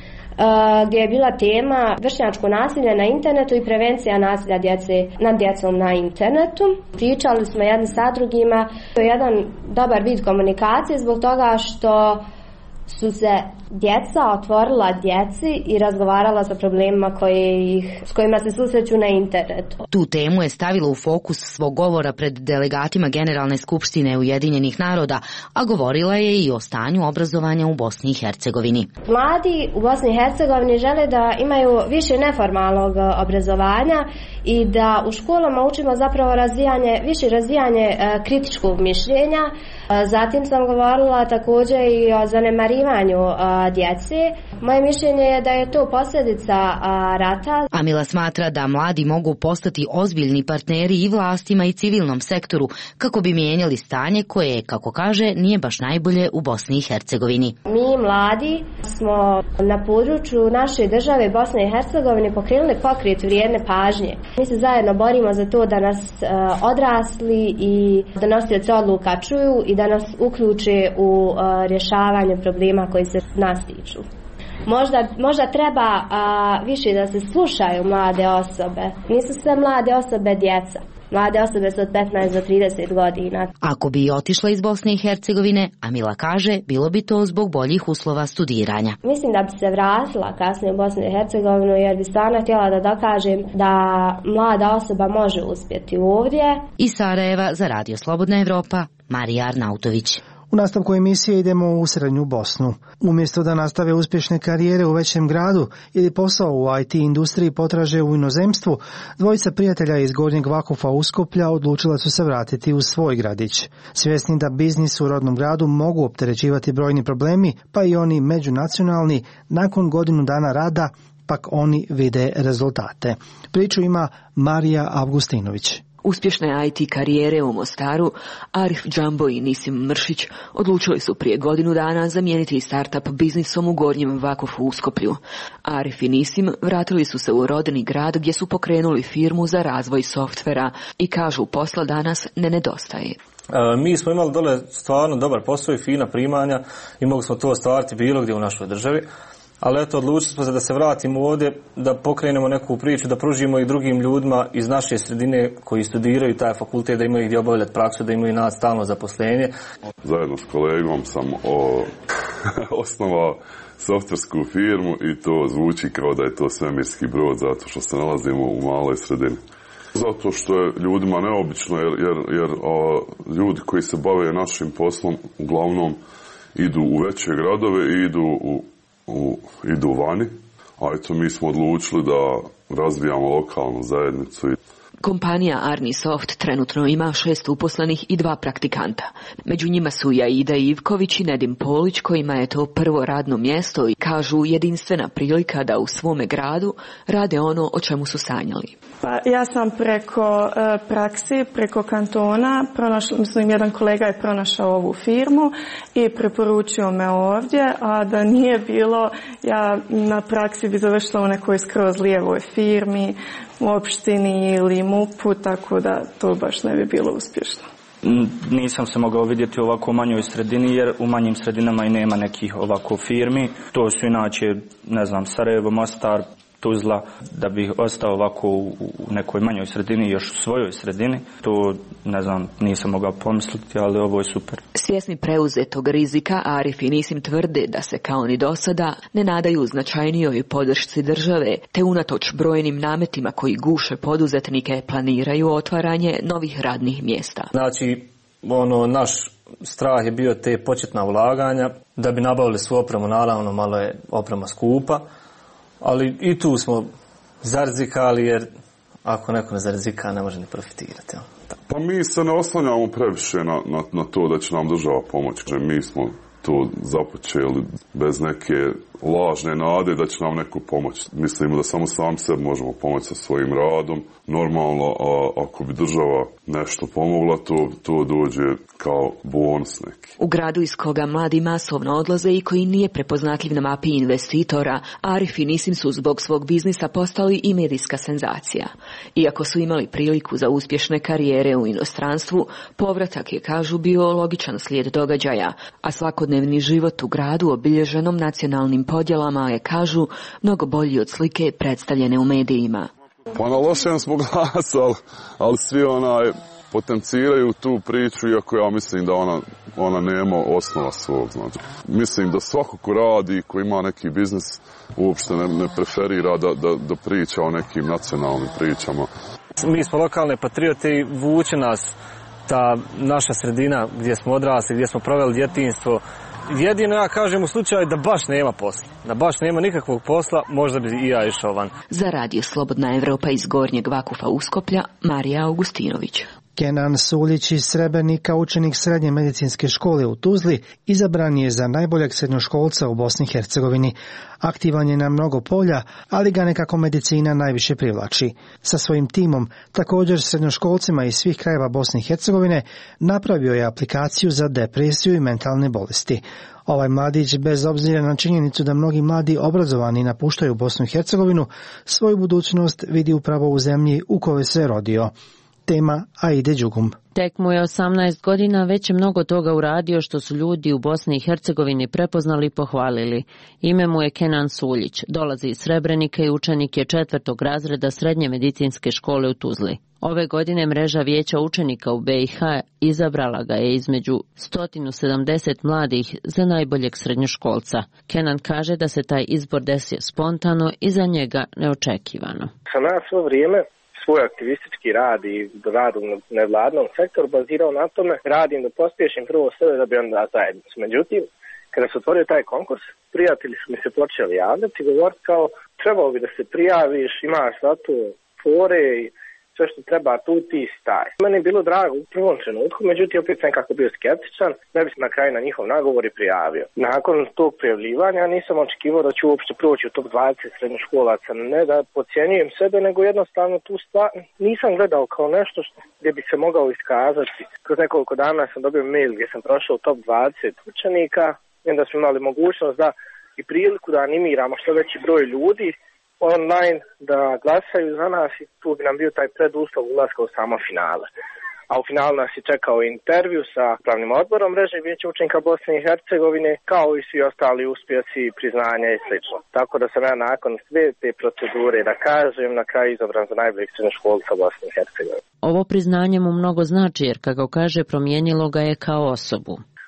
gdje je bila tema vršnjačko nasilje na internetu i prevencija nasilja nad djecom na internetu. Pričali smo jedni sa drugima. To je jedan dobar vid komunikacije zbog toga što su se djeca otvorila djeci i razgovarala sa problemima s kojima se susreću na internetu. Tu temu je stavila u fokus svog govora pred delegatima Generalne skupštine Ujedinjenih naroda, a govorila je i o stanju obrazovanja u Bosni i Hercegovini. Mladi u Bosni i Hercegovini žele da imaju više neformalnog obrazovanja i da u školama učimo zapravo više razvijanje kritičkog mišljenja. Zatim sam govorila također i o zanemarivanju djece. Moje mišljenje je da je to posljedica rata. Amila smatra da mladi mogu postati ozbiljni partneri i vlastima i civilnom sektoru kako bi mijenjali stanje koje, kako kaže, nije baš najbolje u Bosni i Hercegovini. Mi mladi smo na području naše države Bosne i Hercegovine pokrenuli pokret vrijedne pažnje. Mi se zajedno borimo za to da nas odrasli i donosioci odluka čuju i da nas uključe u rješavanje problema koji se nas tiču. Možda treba više da se slušaju mlade osobe. Nisu sve mlade osobe djeca. Mlade osobe su od 15 do 30 godina. Ako bi otišla iz Bosne i Hercegovine, Amila kaže, bilo bi to zbog boljih uslova studiranja. Mislim da bi se vratila kasnije u Bosnu i Hercegovinu jer bi stvarno htjela da dokažem da mlada osoba može uspjeti ovdje. Iz Sarajeva za Radio Slobodna Evropa, Marija Arnautović. U nastavku emisije idemo u srednju Bosnu. Umjesto da nastave uspješne karijere u većem gradu ili posao u IT industriji potraže u inozemstvu, dvojica prijatelja iz Gornjeg Vakufa Uskoplja odlučila su se vratiti u svoj gradić. Svjesni da biznis u rodnom gradu mogu opterećivati brojni problemi, pa i oni međunacionalni, nakon godinu dana rada, pak oni vide rezultate. Priču ima Marija Avgustinović. Uspješne IT karijere u Mostaru, Arif Džambo i Nisim Mršić odlučili su prije godinu dana zamijeniti startup biznisom u Gornjem Vakufu Uskoplju. Arif i Nisim vratili su se u rodni grad gdje su pokrenuli firmu za razvoj softvera i kažu posla danas ne nedostaje. Mi smo imali dole stvarno dobar posao i fina primanja i mogli smo to ostvariti bilo gdje u našoj državi. Ali eto, odlučili smo se da se vratimo ovdje, da pokrenemo neku priču, da pružimo i drugim ljudima iz naše sredine koji studiraju taj fakultet, da imaju gdje obavljati praksu, da imaju stalno zaposlenje. Zajedno s kolegom sam osnovao softversku firmu i to zvuči kao da je to svemirski brod zato što se nalazimo u maloj sredini. Zato što je ljudima neobično jer ljudi koji se bave našim poslom uglavnom idu u veće gradove i idu vani, a eto mi smo odlučili da razvijamo lokalnu zajednicu. Kompanija Arnisoft trenutno ima 6 uposlenih i 2 praktikanta. Među njima su Jaida Ivković i Nedim Polić, kojima je to prvo radno mjesto i kažu jedinstvena prilika da u svome gradu rade ono o čemu su sanjali. Pa ja sam preko praksi, preko kantona, jedan kolega je pronašao ovu firmu i preporučio me ovdje, a da nije bilo, ja na praksi bi završila u nekoj skroz lijevoj firmi, u opštini ili MUP-u, tako da to baš ne bi bilo uspješno. Nisam se mogao vidjeti u ovako manjoj sredini, jer u manjim sredinama i nema nekih ovako firmi. To su inače, ne znam, Sarajevo, Mostar, Tuzla. Da bih ostao ovako u nekoj manjoj sredini, još u svojoj sredini, to, ne znam, nisam mogao pomisliti, ali ovo je super. Svjesni preuzetog rizika, Arif i Nisim tvrde da se kao ni do sada ne nadaju značajnijoj podršci države, te unatoč brojnim nametima koji guše poduzetnike planiraju otvaranje novih radnih mjesta. Znači, naš strah je bio te početna ulaganja, da bi nabavili svu opremu, naravno malo je oprema skupa, ali i tu smo zarizikali, jer ako neko ne zarizika, ne može ni profitirati. Pa mi se ne oslanjamo previše na to da će nam država pomoći. Mi smo to započeli bez neke lažne nade da će nam neko pomoći. Mislimo da samo sami sebi možemo pomoći sa svojim radom. Normalno, ako bi država nešto pomogla, to dođe kao bonus neki. U gradu iz koga mladi masovno odlaze i koji nije prepoznatljiv na mapi investitora, Arif i Nisim su zbog svog biznisa postali i medijska senzacija. Iako su imali priliku za uspješne karijere u inostranstvu, povratak je, kažu, bio logičan slijed događaja, a svakodnevni život u gradu obilježenom nacionalnim podjelama je, kažu, mnogo bolji od slike predstavljene u medijima. Pa na lošem smo glasu, ali svi potenciraju tu priču, iako ja mislim da ona nema osnova svog. Znači. Mislim da svako ko radi, ko ima neki biznis, uopšte ne preferira da priča o nekim nacionalnim pričama. Mi smo lokalne patriote i vuče nas ta naša sredina gdje smo odrasli, gdje smo proveli djetinjstvo. Jedino ja kažem u slučaju da baš nema posla, da baš nema nikakvog posla, možda bi i ja išao van. Za radio Slobodna Evropa iz Gornjeg Vakufa Uskoplja, Marija Augustinović. Kenan Suljić iz Srebrenika, učenik srednje medicinske škole u Tuzli, izabran je za najboljeg srednjoškolca u Bosni i Hercegovini. Aktivan je na mnogo polja, ali ga nekako medicina najviše privlači. Sa svojim timom, također srednjoškolcima iz svih krajeva Bosne i Hercegovine, napravio je aplikaciju za depresiju i mentalne bolesti. Ovaj mladić, bez obzira na činjenicu da mnogi mladi obrazovani napuštaju Bosnu i Hercegovinu, svoju budućnost vidi upravo u zemlji u kojoj se rodio. Tema Aide Đugum. Tek mu je 18 godina, već je mnogo toga uradio što su ljudi u Bosni i Hercegovini prepoznali i pohvalili. Ime mu je Kenan Suljić, dolazi iz Srebrenika i učenik je 4. razreda srednje medicinske škole u Tuzli. Ove godine mreža vijeća učenika u BiH izabrala ga je između 170 mladih za najboljeg srednjoškolca. Kenan kaže da se taj izbor desio spontano i za njega neočekivano. Sam ja svo vrijeme svoj aktivistički rad i rad u nevladnom sektoru bazirao na tome, radim da pospješim prvo sebe da bi onda zajednicu. Međutim, kada se otvorio taj konkurs, prijatelji su mi se počeli javljati i govoriti kao trebao bi da se prijaviš, imaš za to fore i sve što treba tu ti staj. Meni je bilo drago u prvom trenutku, međutim opet sam nekako bio skeptičan, da bi se na kraju na njihov nagovor i prijavio. Nakon tog prijavljivanja nisam očekivao da ću uopšte proći u top 20 srednjoškolaca, ne da podcjenjujem sebe, nego jednostavno tu stvar nisam gledao kao nešto gdje bi se mogao iskazati. Kroz nekoliko dana sam dobio mail gdje sam prošao u top 20 učenika i onda smo imali mogućnost da i priliku da animiramo što veći broj ljudi online da glasaju za nas i tu bi nam bio taj preduslov ulaska u samo finale. A u finalu nas je čekao intervju sa pravnim odborom mreže vijeća učenika Bosne i Hercegovine, kao i svi ostali uspjesi, priznanja i sl. Tako da sam ja nakon sve te procedure, da kažem, na kraju izabran za najboljeg srednjoškolca Bosne i Hercegovine. Ovo priznanje mu mnogo znači jer, kako kaže, promijenilo ga je kao osobu.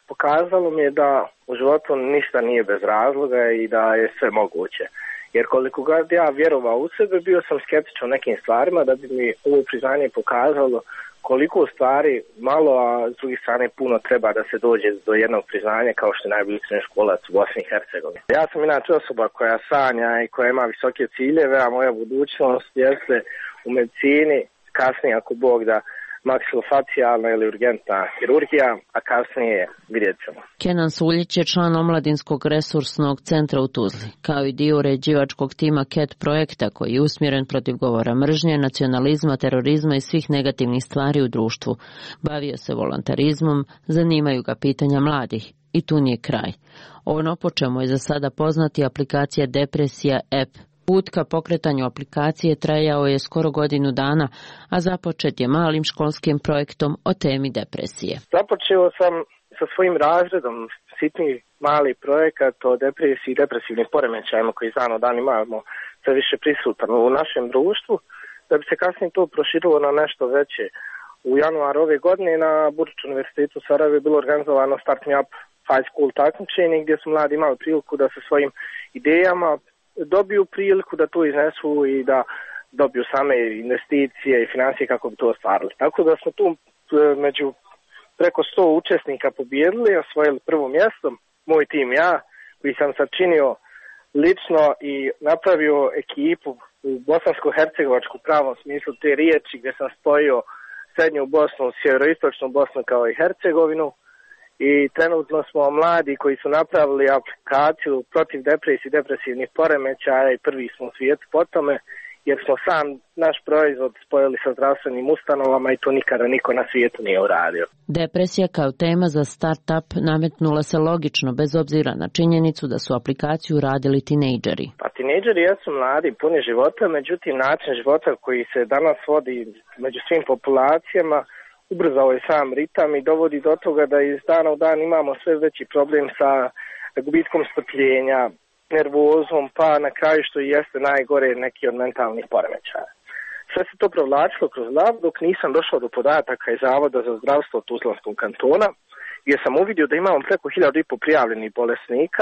pokazalo mi je da u životu ništa nije bez razloga i da je sve moguće. Jer koliko god ja vjerovao u sebe, bio sam skeptičan u nekim stvarima, da bi mi ovo priznanje pokazalo koliko u stvari malo, a s druge strane puno treba da se dođe do jednog priznanja kao što je najbolji srednjoškolac u Bosni i Hercegovini. Ja sam inače osoba koja sanja i koja ima visoke ciljeve, a moja budućnost jeste u medicini, kasnije ako Bog da, maksilofacijalna ili urgentna hirurgija, a kasnije vidjet ćemo. Kenan Suljić je član omladinskog resursnog centra u Tuzli, kao i dio uređivačkog tima CAT projekta koji je usmjeren protiv govora mržnje, nacionalizma, terorizma i svih negativnih stvari u društvu. Bavio se volontarizmom, zanimaju ga pitanja mladih i tu nije kraj. Ono po čemu je za sada poznati aplikacija Depresija app. Put ka pokretanju aplikacije trajao je skoro godinu dana, a započet je malim školskim projektom o temi depresije. Započeo sam sa svojim razredom sitni mali projekat o depresiji i depresivnim poremećajima koji iz dana u dan imamo sve više prisutan u našem društvu, da bi se kasnije to proširilo na nešto veće. U januaru ove godine na Burč univerzitetu u Sarajevu je bilo organizovano Start Me Up High School takmičenje gdje su mladi imali priliku da sa svojim idejama dobiju priliku da to iznesu i da dobiju same investicije i financije kako bi to ostvarili. Tako da smo tu među preko 100 učesnika pobijedili, osvojili prvo mjesto, moj tim ja, koji sam sačinio lično i napravio ekipu u bosansko-hercegovačku pravom smislu te riječi, gdje sam spojio srednju Bosnu, sjeveroistočnu Bosnu kao i Hercegovinu. I trenutno smo mladi koji su napravili aplikaciju protiv depresije i depresivnih poremećaja i prvi smo u svijetu po tome, jer smo sam naš proizvod spojili sa zdravstvenim ustanovama i to nikada niko na svijetu nije uradio. Depresija kao tema za start-up nametnula se logično, bez obzira na činjenicu da su aplikaciju radili tinejdžeri. Pa tinejdžeri jesu mladi, puni života, međutim način života koji se danas vodi među svim populacijama ubrzao je sam ritam i dovodi do toga da iz dana u dan imamo sve veći problem sa gubitkom strpljenja, nervozom, pa na kraju što i jeste najgore neki od mentalnih poremećaja. Sve se to provlačilo kroz lab dok nisam došao do podataka iz Zavoda za zdravstvo Tuzlanskog kantona, gdje sam uvidio da imamo preko 1500 prijavljenih bolesnika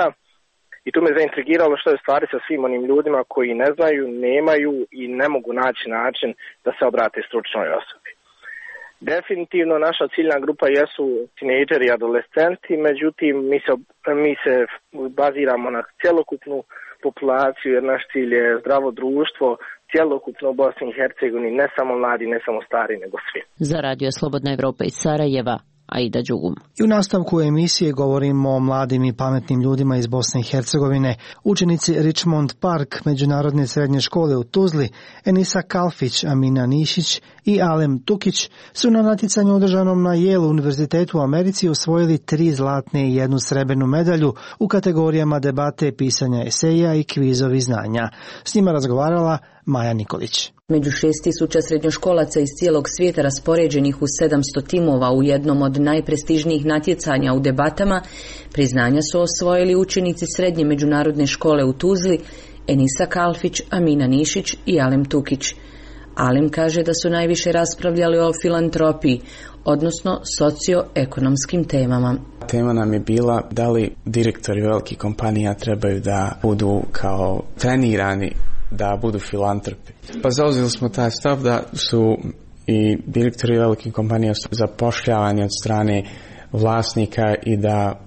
i tu me zaintrigiralo što je stvari sa svim onim ljudima koji ne znaju, nemaju i ne mogu naći način da se obrate stručnoj osobi. Definitivno naša ciljna grupa jesu tinejdžeri i adolescenti, međutim mi se baziramo na cjelokupnu populaciju jer naš cilj je zdravo društvo, cjelokupno u Bosni i Hercegovini, ne samo mladi, ne samo stari, nego svi. Za Radio Slobodna Evropa iz Sarajeva, Aida Đugum. I u nastavku emisije govorimo o mladim i pametnim ljudima iz Bosne i Hercegovine. Učenici Richmond Park međunarodne srednje škole u Tuzli, Enisa Kalfić, Amina Nišić i Alem Tukić su na natjecanju održanom na Yale univerzitetu u Americi osvojili 3 zlatne i 1 srebrnu medalju u kategorijama debate, pisanja eseja i kvizovi znanja. S njima razgovarala Maja Nikolić. Među 6000 srednjoškolaca iz cijelog svijeta raspoređenih u 700 timova u jednom od najprestižnijih natjecanja u debatama, priznanja su osvojili učenici srednje međunarodne škole u Tuzli, Enisa Kalfić, Amina Nišić i Alem Tukić. Alem kaže da su najviše raspravljali o filantropiji, odnosno socioekonomskim temama. Tema nam je bila da li direktori velikih kompanija trebaju da budu kao trenirani da budu filantropi. Pa zauzeli smo taj stav da su i direktori velikih kompanija zapošljavani od strane vlasnika i da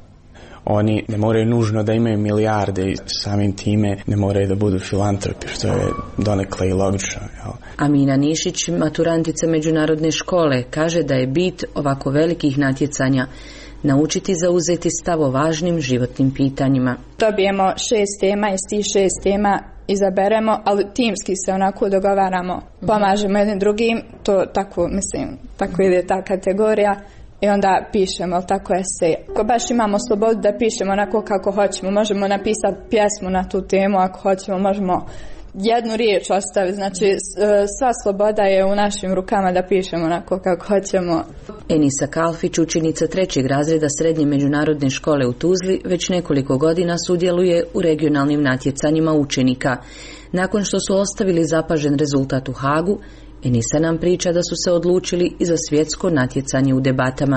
oni ne moraju nužno da imaju milijarde i samim time ne moraju da budu filantropi, što je donekle i logično. Jel? Amina Nišić, maturantica međunarodne škole, kaže da je bit ovako velikih natjecanja naučiti zauzeti stav o važnim životnim pitanjima. Dobijemo 6 tema, iz tih 6 tema izaberemo, ali timski se onako dogovaramo, pomažemo jednim drugim, to tako, mislim, tako ide ta kategorija i onda pišemo, tako esej. Ako baš imamo slobodu da pišemo onako kako hoćemo, možemo napisati pjesmu na tu temu, ako hoćemo, možemo jednu riječ ostaviti, znači sva sloboda je u našim rukama da pišemo onako kako hoćemo. Enisa Kalfić, učenica 3. razreda srednje međunarodne škole u Tuzli, već nekoliko godina sudjeluje u regionalnim natjecanjima učenika. Nakon što su ostavili zapažen rezultat u Hagu, Enisa nam priča da su se odlučili i za svjetsko natjecanje u debatama.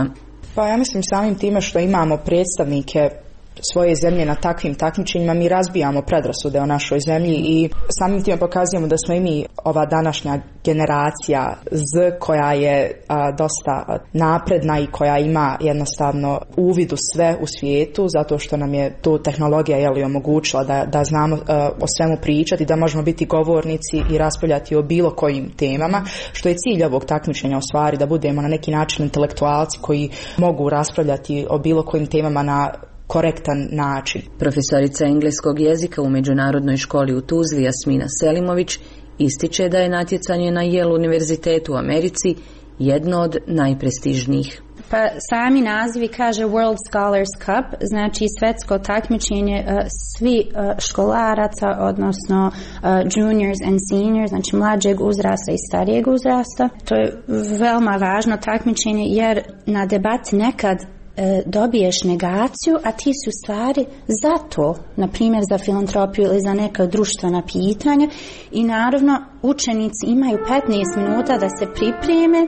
Pa ja mislim samim time što imamo predstavnike svoje zemlje na takvim takmičenjima, mi razbijamo predrasude o našoj zemlji i samim time pokazujemo da smo i mi ova današnja generacija Z koja je dosta napredna i koja ima jednostavno uvid u sve u svijetu, zato što nam je to tehnologija omogućila da znamo o svemu pričati, da možemo biti govornici i raspravljati o bilo kojim temama, što je cilj ovog takmičenja u stvari, da budemo na neki način intelektualci koji mogu raspravljati o bilo kojim temama na korektan način. Profesorica engleskog jezika u Međunarodnoj školi u Tuzli Jasmina Selimović ističe da je natjecanje na Yale univerzitetu u Americi jedno od najprestižnijih. Pa sami nazivi kaže World Scholars Cup, znači svetsko takmičenje svi školaraca, odnosno juniors and seniors, znači mlađeg uzrasta i starijeg uzrasta. To je veoma važno takmičenje jer na debati nekad dobiješ negaciju, a ti si u stvari za to, na primjer za filantropiju ili za neka društvena pitanja, i naravno učenici imaju 15 minuta da se pripreme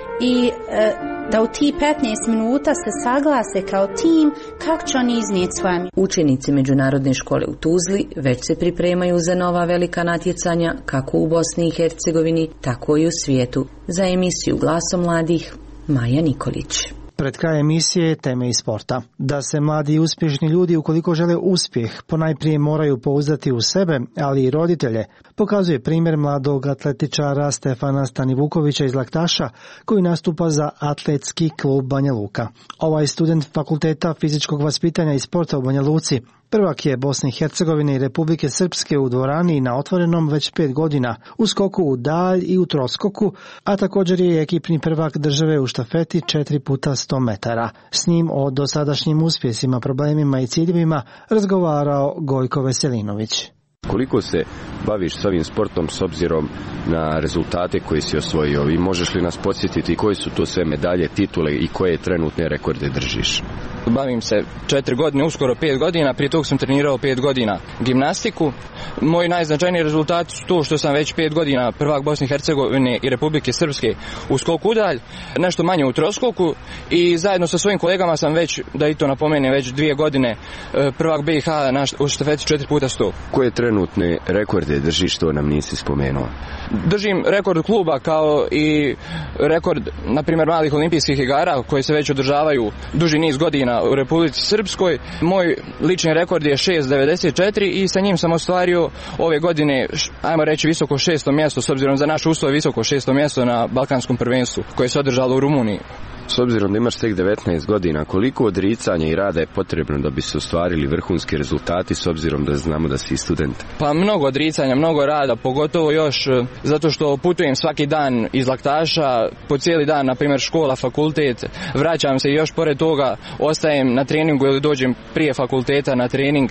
i da u ti 15 minuta se saglase kao tim kako će oni iznijeti svoje. Učenici Međunarodne škole u Tuzli već se pripremaju za nova velika natjecanja kako u Bosni i Hercegovini, tako i u svijetu. Za emisiju Glasom mladih, Maja Nikolić. Pred kraj emisije teme iz sporta. Da se mladi i uspješni ljudi, ukoliko žele uspjeh, ponajprije moraju pouzdati u sebe, ali i roditelje, pokazuje primjer mladog atletičara Stefana Stanivukovića iz Laktaša, koji nastupa za atletski klub Banja Luka. Ovaj student fakulteta fizičkog vaspitanja i sporta u Banja Luci prvak je Bosne i Hercegovine i Republike Srpske u dvorani i na otvorenom već 5 godina, u skoku u dalj i u troskoku, a također je ekipni prvak države u štafeti 4x100 metara. S njim o dosadašnjim uspjesima, problemima i ciljevima razgovarao Gojko Veselinović. Koliko se baviš s ovim sportom s obzirom na rezultate koje si osvojio i možeš li nas podsjetiti koje su to sve medalje, titule i koje trenutne rekorde držiš? Bavim se 4 godine, uskoro 5 godina, prije tog sam trenirao 5 godina gimnastiku. Moji najznačajniji rezultati su to što sam već 5 godina prvak Bosne i Hercegovine i Republike Srpske u skoku udalj, nešto manje u troskoku i zajedno sa svojim kolegama sam već, da i to napomenem, već 2 godine prvak BiH u štafeti 4x100. Koje trenutne rekorde držiš, to nam nisi spomenuo? Držim rekord kluba kao i rekord, na primjer, malih olimpijskih igara koje se već održavaju duži niz godina u Republici Srpskoj. Moj lični rekord je 6.94 i sa njim sam ostvario ove godine, ajmo reći, visoko 6. mjesto, s obzirom za naš uslov visoko 6. mjesto na Balkanskom prvenstvu koje se održalo u Rumuniji. S obzirom da imaš tek 19 godina, koliko odricanja i rada je potrebno da bi se ostvarili vrhunski rezultati, s obzirom da znamo da si student? Pa mnogo odricanja, mnogo rada, pogotovo još zato što putujem svaki dan iz Laktaša, po cijeli dan, na primjer škola, fakultet, vraćam se i još pored toga ostajem na treningu ili dođem prije fakulteta na trening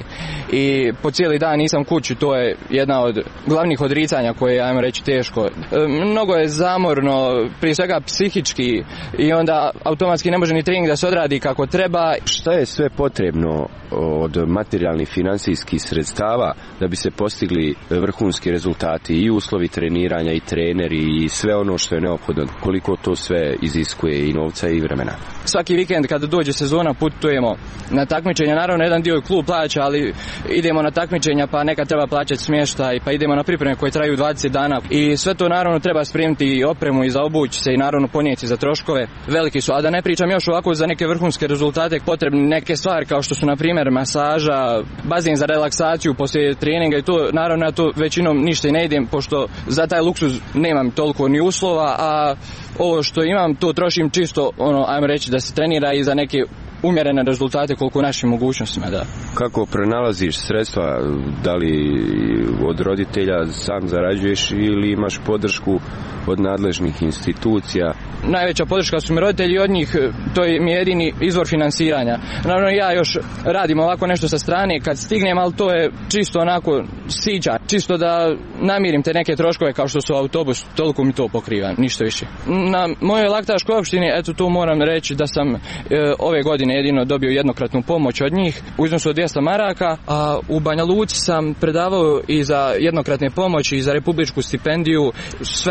i po cijeli dan nisam kući. To je jedna od glavnih odricanja koje je, ajmo reći, teško. Mnogo je zamorno, prije svega psihički, i onda automatski ne može ni trening da se odradi kako treba. Šta je sve potrebno od materijalnih financijskih sredstava da bi se postigli vrhunski rezultati i uslovi treniranja i treneri i sve ono što je neophodno? Koliko to sve iziskuje i novca i vremena? Svaki vikend kada dođe sezona putujemo na takmičenja, naravno jedan dio klub plaća, ali idemo na takmičenja pa nekad treba plaćati smještaj, pa idemo na pripreme koje traju 20 dana i sve to naravno treba spremiti i opremu i za obući se i naravno ponijeti za troškove. Veliki su, a da ne pričam još ovako za neke vrhunske rezultate potrebne neke stvari kao što su na primjer masaža, bazen za relaksaciju poslije treninga i to naravno ja to većinom ništa i ne idem pošto za taj luksuz nemam toliko ni uslova, a ovo što imam to trošim čisto ajmo reći da se trenira i za neke umjerene rezultate koliko u našim mogućnostima, da. Kako pronalaziš sredstva, da li od roditelja sam zarađuješ ili imaš podršku od nadležnih institucija? Najveća podrška su mi roditelji i od njih to je mi jedini izvor finansiranja. Naravno ja još radim ovako nešto sa strane kad stignem, ali to je čisto onako sića, čisto da namirim te neke troškove kao što su autobus, toliko mi to pokriva, ništa više. Na mojoj Laktaškoj opštini, eto tu moram reći da sam ove godine jedino dobio jednokratnu pomoć od njih u iznosu od 200 maraka, a u Banja Luci sam predavao i za jednokratne pomoći i za republičku stipendiju, sve sam odbijen.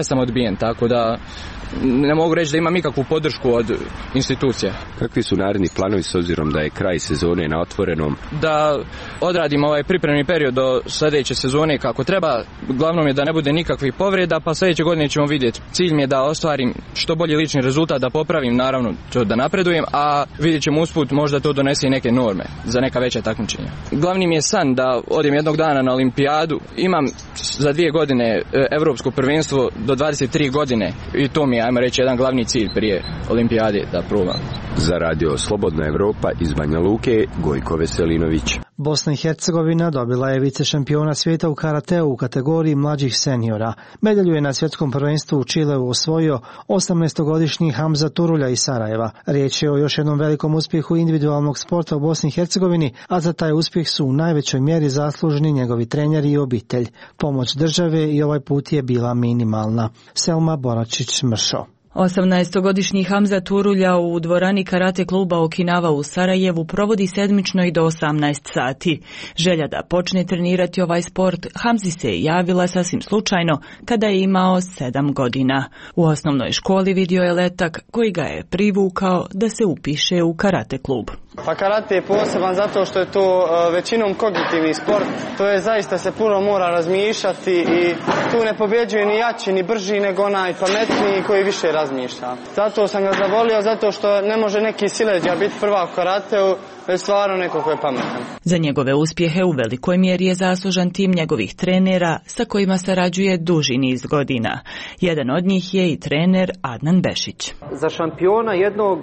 razvijen, tako da ne mogu reći da imam ikakvu podršku od institucija. Kakvi su naredni planovi s obzirom da je kraj sezone na otvorenom? Da odradim ovaj pripremni period do sljedeće sezone kako treba. Glavno je da ne bude nikakvih povreda, pa sljedeće godine ćemo vidjeti. Cilj mi je da ostvarim što bolji lični rezultat, da popravim, naravno da napredujem, a vidjet ćemo usput možda to donese i neke norme za neka veća takmičenja. Glavni mi je san da odem jednog dana na olimpijadu. Imam za 2 godine evropsko prvenstvo do 23 godine i to mi je, ajmo reći, jedan glavni cilj prije olimpijade da probam. Za radio Slobodna Evropa iz Banja Luke, Gojko Veselinović. Bosna i Hercegovina dobila je vice šampiona svijeta u karateu u kategoriji mlađih seniora. Medalju je na svjetskom prvenstvu u Čileu osvojio 18-godišnji Hamza Turulja iz Sarajeva. Riječ je o još jednom velikom uspjehu individualnog sporta u Bosni i Hercegovini, a za taj uspjeh su u najvećoj mjeri zaslužni njegovi treneri i obitelj. Pomoć države i ovaj put je bila minimalna. Selma Boračić-Mršo. 18-godišnji Hamza Turulja u dvorani karate kluba Okinawa u Sarajevu provodi sedmično i do 18 sati. Želja da počne trenirati ovaj sport Hamzi se javila sasvim slučajno kada je imao 7 godina. U osnovnoj školi vidio je letak koji ga je privukao da se upiše u karate klub. Pa karate je poseban zato što je to većinom kognitivni sport. To je zaista se puno mora razmišljati i tu ne pobjeđuje ni jači ni brži nego onaj pametniji koji više razmišlja. Zato sam ga zavolio, zato što ne može neki sileđa biti prvak u karateu, već stvarno neko ko je pametan. Za njegove uspjehe u velikoj mjeri je zaslužan tim njegovih trenera sa kojima sarađuje duži niz godina. Jedan od njih je i trener Adnan Bešić. Za šampiona jednog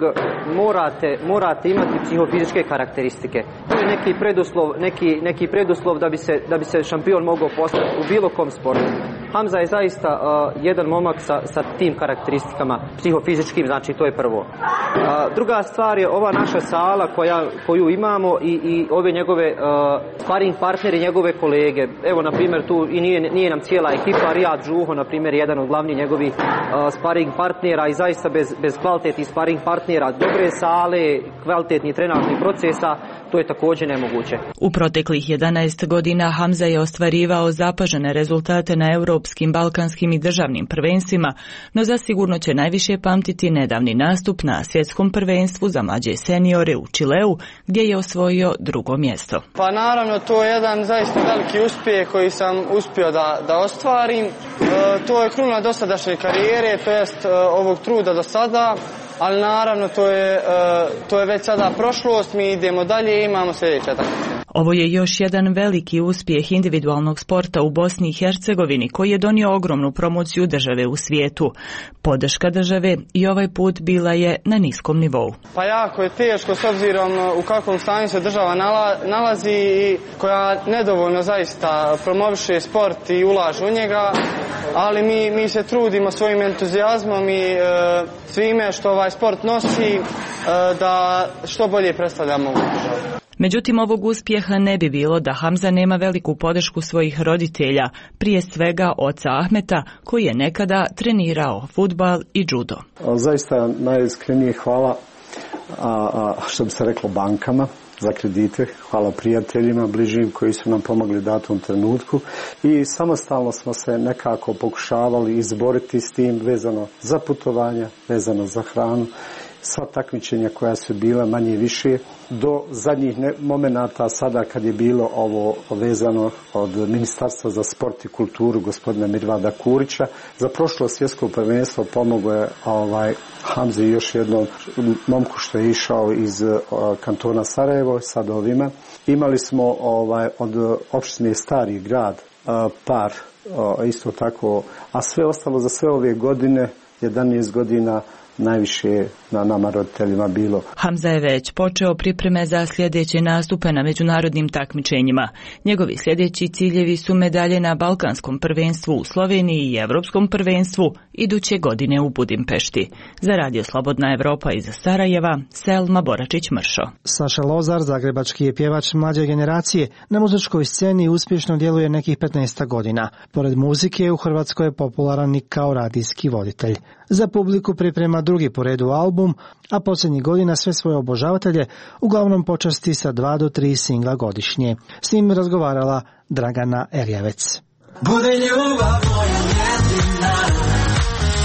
morate imati psihofizičke karakteristike. To je neki preduslov da bi se šampion mogao postati u bilo kom sportu. Hamza je zaista jedan momak sa tim karakteristikama, psihofizičkim, znači to je prvo. Druga stvar je ova naša sala koju imamo i ove njegove sparing partneri, njegove kolege. Evo, na primjer, tu i nije nam cijela ekipa, Rijad Žuho, na primjer, jedan od glavnih njegovih sparing partnera i zaista bez kvalitetnih sparing partnera, dobre sale, kvalitetnih trenažnih procesa, to je također nemoguće. U proteklih 11 godina Hamza je ostvarivao zapažene rezultate na europskim, balkanskim i državnim prvenstvima, no zasigurno će najviše pamtiti nedavni nastup na svjetskom prvenstvu za mlađe seniore u Čileu, gdje je osvojio 2. mjesto. Pa naravno, to je jedan zaista veliki uspjeh koji sam uspio da ostvarim. To je kruna dosadašnje karijere, to jest ovog truda do sada, ali naravno to je već sada prošlost, mi idemo dalje i imamo sljedeće takmičenje. Ovo je još jedan veliki uspjeh individualnog sporta u Bosni i Hercegovini koji je donio ogromnu promociju države u svijetu. Podrška države i ovaj put bila je na niskom nivou. Pa jako je teško s obzirom u kakvom stanju se država nalazi i koja nedovoljno zaista promoviše sport i ulaže u njega, ali mi se trudimo svojim entuzijazmom i svime što ovaj sport nosi da što bolje predstavljamo ovu državu. Međutim, ovog uspjeha ne bi bilo da Hamza nema veliku podršku svojih roditelja, prije svega oca Ahmeta, koji je nekada trenirao fudbal i judo. Zaista najiskrenije hvala, što bi se reklo, bankama za kredite, hvala prijateljima bližim koji su nam pomogli u datom trenutku i samostalno smo se nekako pokušavali izboriti s tim vezano za putovanja, vezano za hranu. Sva takmičenja koja su bila manje više do zadnjih momenata sada kad je bilo ovo vezano od Ministarstva za sport i kulturu gospodina Mirvada Kurića. Za prošlo svjetsko prvenstvo pomogao je Hamzi još jednom momku što je išao iz kantona Sarajevo sad ovima. Imali smo od opštine Stari grad par isto tako, a sve ostalo za sve ove godine, 11 godina, najviše na nama roditeljima bilo. Hamza je već počeo pripreme za sljedeće nastupe na međunarodnim takmičenjima. Njegovi sljedeći ciljevi su medalje na Balkanskom prvenstvu u Sloveniji i Evropskom prvenstvu iduće godine u Budimpešti. Za Radio Slobodna Evropa iz Sarajeva, Selma Boračić-Mršo. Saša Lozar, zagrebački je pjevač mlađe generacije, na muzičkoj sceni uspješno djeluje nekih 15 godina. Pored muzike u Hrvatskoj je popularan i kao radijski voditelj. Za publiku priprema drugi po redu album, a posljednjih godina sve svoje obožavatelje uglavnom počasti sa 2 do 3 singla godišnje. S njim razgovarala Dragana Erjavec. Bude ljubav moja jedina,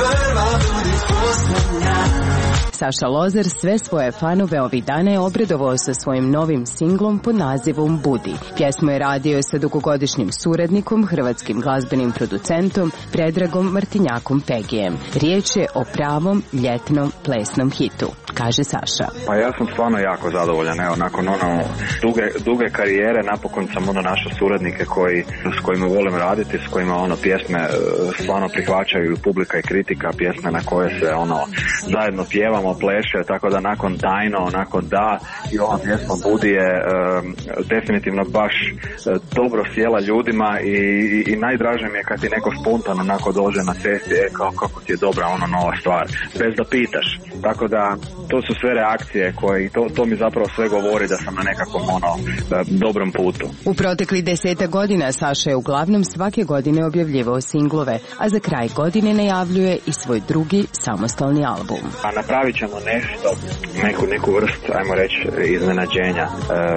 prva, budi posljednja. Saša Lozer sve svoje fanove ovih dana je obradovao sa svojim novim singlom pod nazivom Budi. Pjesmu je radio sa dugogodišnjim suradnikom, hrvatskim glazbenim producentom Predragom Martinjakom Pegijem. Riječ je o pravom ljetnom plesnom hitu, kaže Saša. Pa ja sam stvarno jako zadovoljan, evo, nakon duge karijere napokon sam našao suradnike s kojima volim raditi, s kojima pjesme stvarno prihvaćaju publika i kritika, pjesme na koje se zajedno pjevamo, pleše, tako da nakon Tajno, nakon Da i ova pjesma Budi je definitivno baš dobro sjela ljudima i najdraže mi je kad ti neko spontano onako dođe na cesti, kako ti je dobra nova stvar, bez da pitaš. Tako da to su sve reakcije koje, to mi zapravo sve govori da sam na nekakvom dobrom putu. U proteklih 10 godina Saša je uglavnom svake godine objavljivao singlove, a za kraj godine najavljuje i svoj drugi samostalni album. A napravit ćemo nešto, neku vrst, ajmo reći, iznenađenja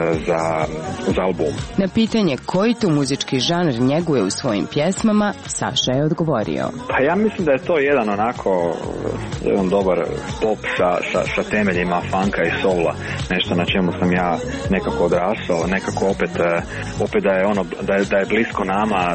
za album. Na pitanje koji to muzički žanr njeguje u svojim pjesmama, Saša je odgovorio. Pa ja mislim da je to jedan dobar pop sa temeljima funka i soula, nešto na čemu sam ja nekako odrasao, nekako opet da je blisko nama,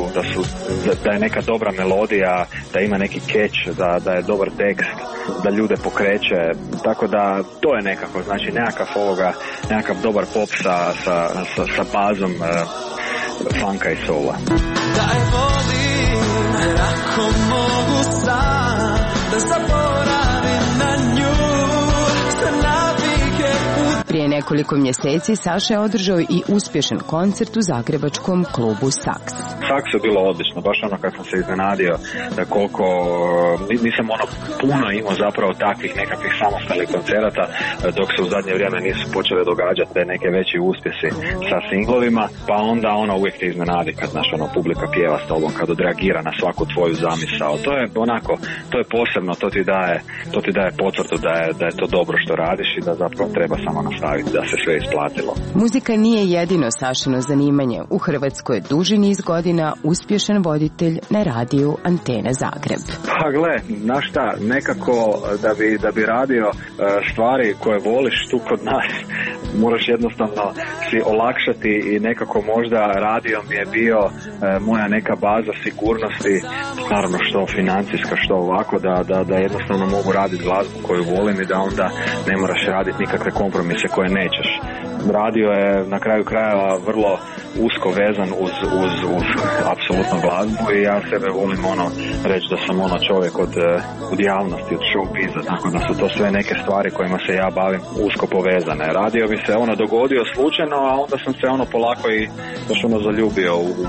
da je neka dobra melodija, da ima neki catch, da je dobar tekst, da ljude pokreće, tako da to je nekako, znači nekakav dobar pop sa bazom funka i soula. Daj volim, jer ako mogu sam da zaboravim na nju, sve navike u... Prije nekoliko mjeseci Saša je održao i uspješan koncert u zagrebačkom klubu Saks. Saks je bilo odlično, baš kad sam se iznenadio da koliko nisam puno imao zapravo takvih nekakvih samostalnih koncerata, dok se u zadnje vrijeme nisu počele događati te neke veći uspjesi sa singlovima, pa onda uvijek te iznenadi kad publika pjeva s tobom, kad odreagira na svaku tvoju zamisao. To je to je posebno, to ti daje potvrdu da je to dobro što radiš i da zapravo treba samo nastaviti, da se sve isplatilo. Muzika nije jedino Sašino zanimanje. U Hrvatskoj je duži niz godina uspješan voditelj na radiju Antena Zagreb. Pa gle, znaš šta, nekako da bi radio stvari koje voliš tu kod nas, moraš jednostavno si olakšati i nekako možda radio mi je bio moja neka baza sigurnosti, naravno što financijska, što ovako, da jednostavno mogu raditi glazbu koju volim i da onda ne moraš raditi nikakve kompromise koje nećeš. Radio je na kraju krajeva vrlo usko vezan uz apsolutno glazbu i ja sebe volim reći da sam čovjek od javnosti, od showbiza, tako da su to sve neke stvari kojima se ja bavim usko povezane. Radio bi se dogodio slučajno, a onda sam se polako i baš zaljubio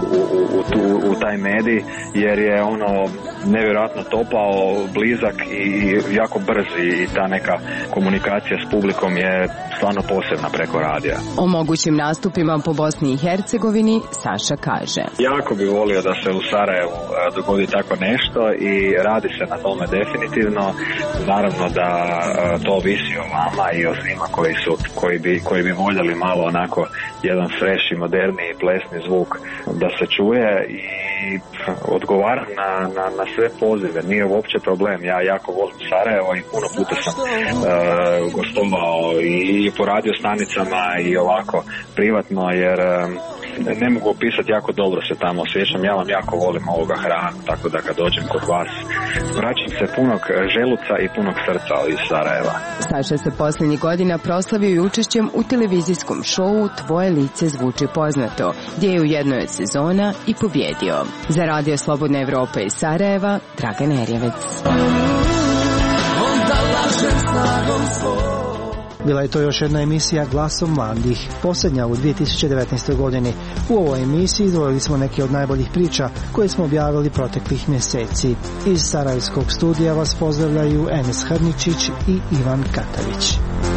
u taj medij, jer je nevjerojatno topao, blizak i jako brz i ta neka komunikacija s publikom je stvarno posebna preko radija. O mogućim nastupima po Bosni i Hercegovini Saša kaže: jako bi volio da se u Sarajevu dogodi tako nešto i radi se na tome definitivno. Naravno da to ovisi o vama i o svima koji bi voljeli malo jedan fresh i moderniji plesni zvuk da se čuje i odgovaram na sve pozive, nije uopće problem. Ja jako volim Sarajevo i puno puta sam gostovao i po radio stanicama i ovako privatno, jer ne mogu opisati, jako dobro se tamo osjećam. Ja vam jako volim ovoga hranu, tako da kad dođem kod vas vraćam se punog želuca i punog srca iz Sarajeva. Saša se posljednjih godina proslavio i učešćem u televizijskom šovu Tvoje lice zvuči poznato, gdje je u jednoj od sezona i pobjedio. Za Radio Slobodna Evropa iz Sarajeva, Dragan Erjevec. Bila je to još jedna emisija Glasom mladih, posljednja u 2019. godini. U ovoj emisiji izdvojili smo neke od najboljih priča koje smo objavili proteklih mjeseci. Iz Sarajevskog studija vas pozdravljaju Enes Hrničić i Ivan Katavić.